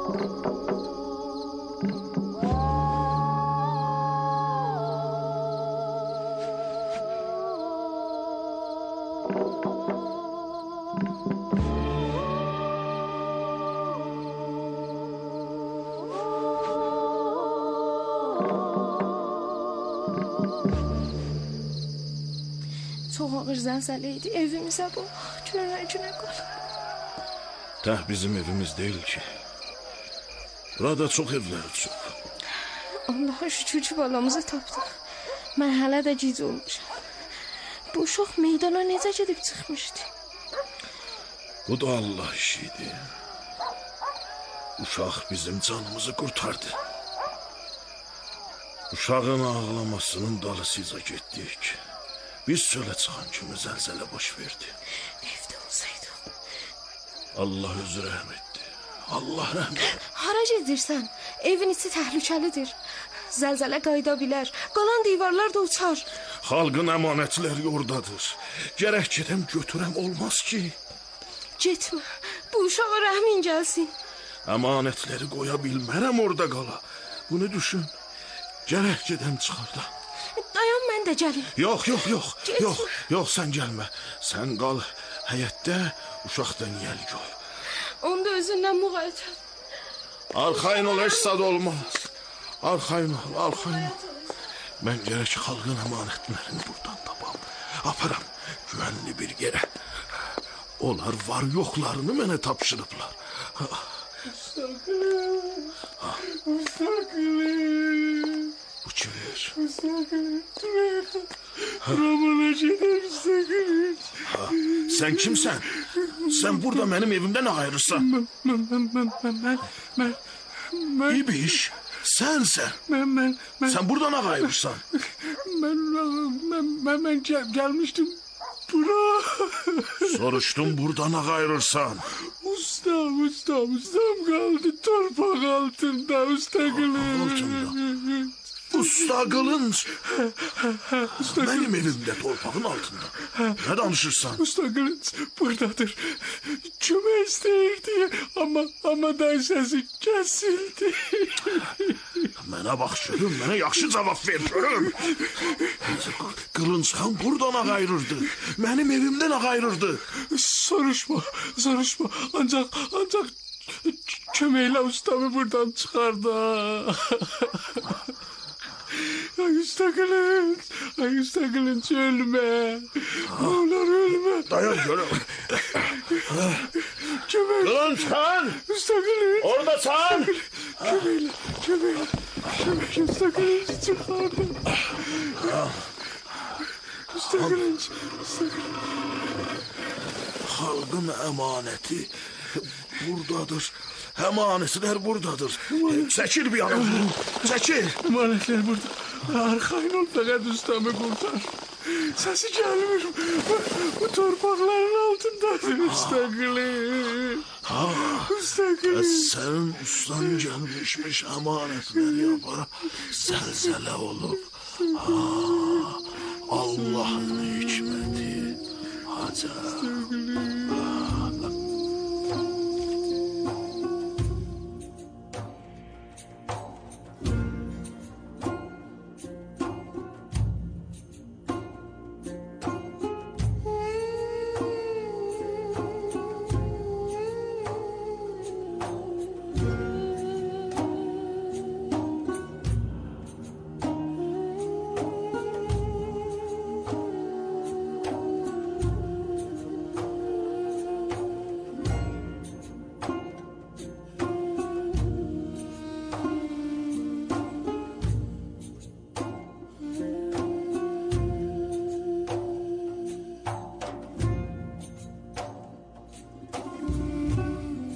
Çox ağır zəlzələ idi. Evimizə bax, günə-günə qal. Tək bizim evimiz deyil ki. Burada çox evlər uçub. Allaha şükür ki, balamızı tapdıq. Mən hələ də gic olmuşam. Bu uşaq meydana necə gedib çıxmışdı? Bu da Allah işiydi. Uşaq bizim canımızı qurtardı. Uşağın ağlamasının dalısıyla getdik. Biz çölə çıxan kimi zəlzələ baş verdi. Evdə olsaydı. Allah özü rəhm etdi. Allah rəhm etdi. Hara gedirsən? Evin içi təhlükəlidir. Zəlzələ qayıda bilər. Qalan divarlar da uçar. Xalqın əmanətləri oradadır. Gərək gedəm götürəm, olmaz ki. Getmə. Bu uşağa rəhmin gəlsin. Əmanətləri qoya bilmərəm orada qala. Bunu düşün. Gərək gedəm çıxarda. Dayan, mən də gəlim. Yox, yox, yox. Yox, yox, sən gəlmə. Sən qal həyətdə, uşaqdan yel qoy. Onda özündən müğayət ol. Arxayın ol, heç sad olmaz. Arxayın ol, arxayın ol. Mən gərək xalqın əmanətlərini buradan tapam. Aparam güvənli bir yerə. Onlar var yoxlarını mənə tapşırıblar. Müstəqilin. Müstəqilin. Bu kimdir? Müstəqilin. Ramana gedər müstəqilin. Sən kimsən? Sən burada mənim evimdə nə ayırırsan? Mən, mən, mən, mən, mən, mən, mən... İbiş, sənsən. Mən, mən, mən... Sən burada nə ayırırsan? Mən, mən, mən, mən gəl, gəlmişdim bura. Soruşdum burada nə ayırırsan? Ustam, ustam, ustam qaldı torpaq altında, ustaqılın. Altında? Usta Qılınc. Mənim evimdə torpağın altında. Nə danışırsan? Usta Qılınc buradadır. Kömək istəyirdi, amma amma da səsi kəsildi. Mənə bax görüm, mənə yaxşı cavab ver görüm. Qılınc xan buradan ağayırırdı. Mənim evimdən ağayırırdı. Soruşma, soruşma. Ancaq, ancaq köməklə ustamı buradan çıxardı. Ay usta Qılınc, ay usta Qılınc ölmə. Onlar ölmə. Dayan görüm. Kömək. Qılınc xan. Usta Qılınc. Oradasan. Köməklə, köməklə. Kömək usta Qılınc çıxardı. Usta Qılınc, usta Qılınc. Xalqın əmanəti buradadır. Əmanətlər buradadır. Çəkil bir yana. Çəkil. Əmanətlər burada. Arxayın ol, fəqət ustamı qurtar. Səsi gəlmir. Bu, bu torpaqların altındadır usta Qılınc. Usta Qılınc. Sənin ustan gəlmişmiş əmanətləri yapara zəlzələ olub. Ha, Allah'ın hikmeti. Hacı.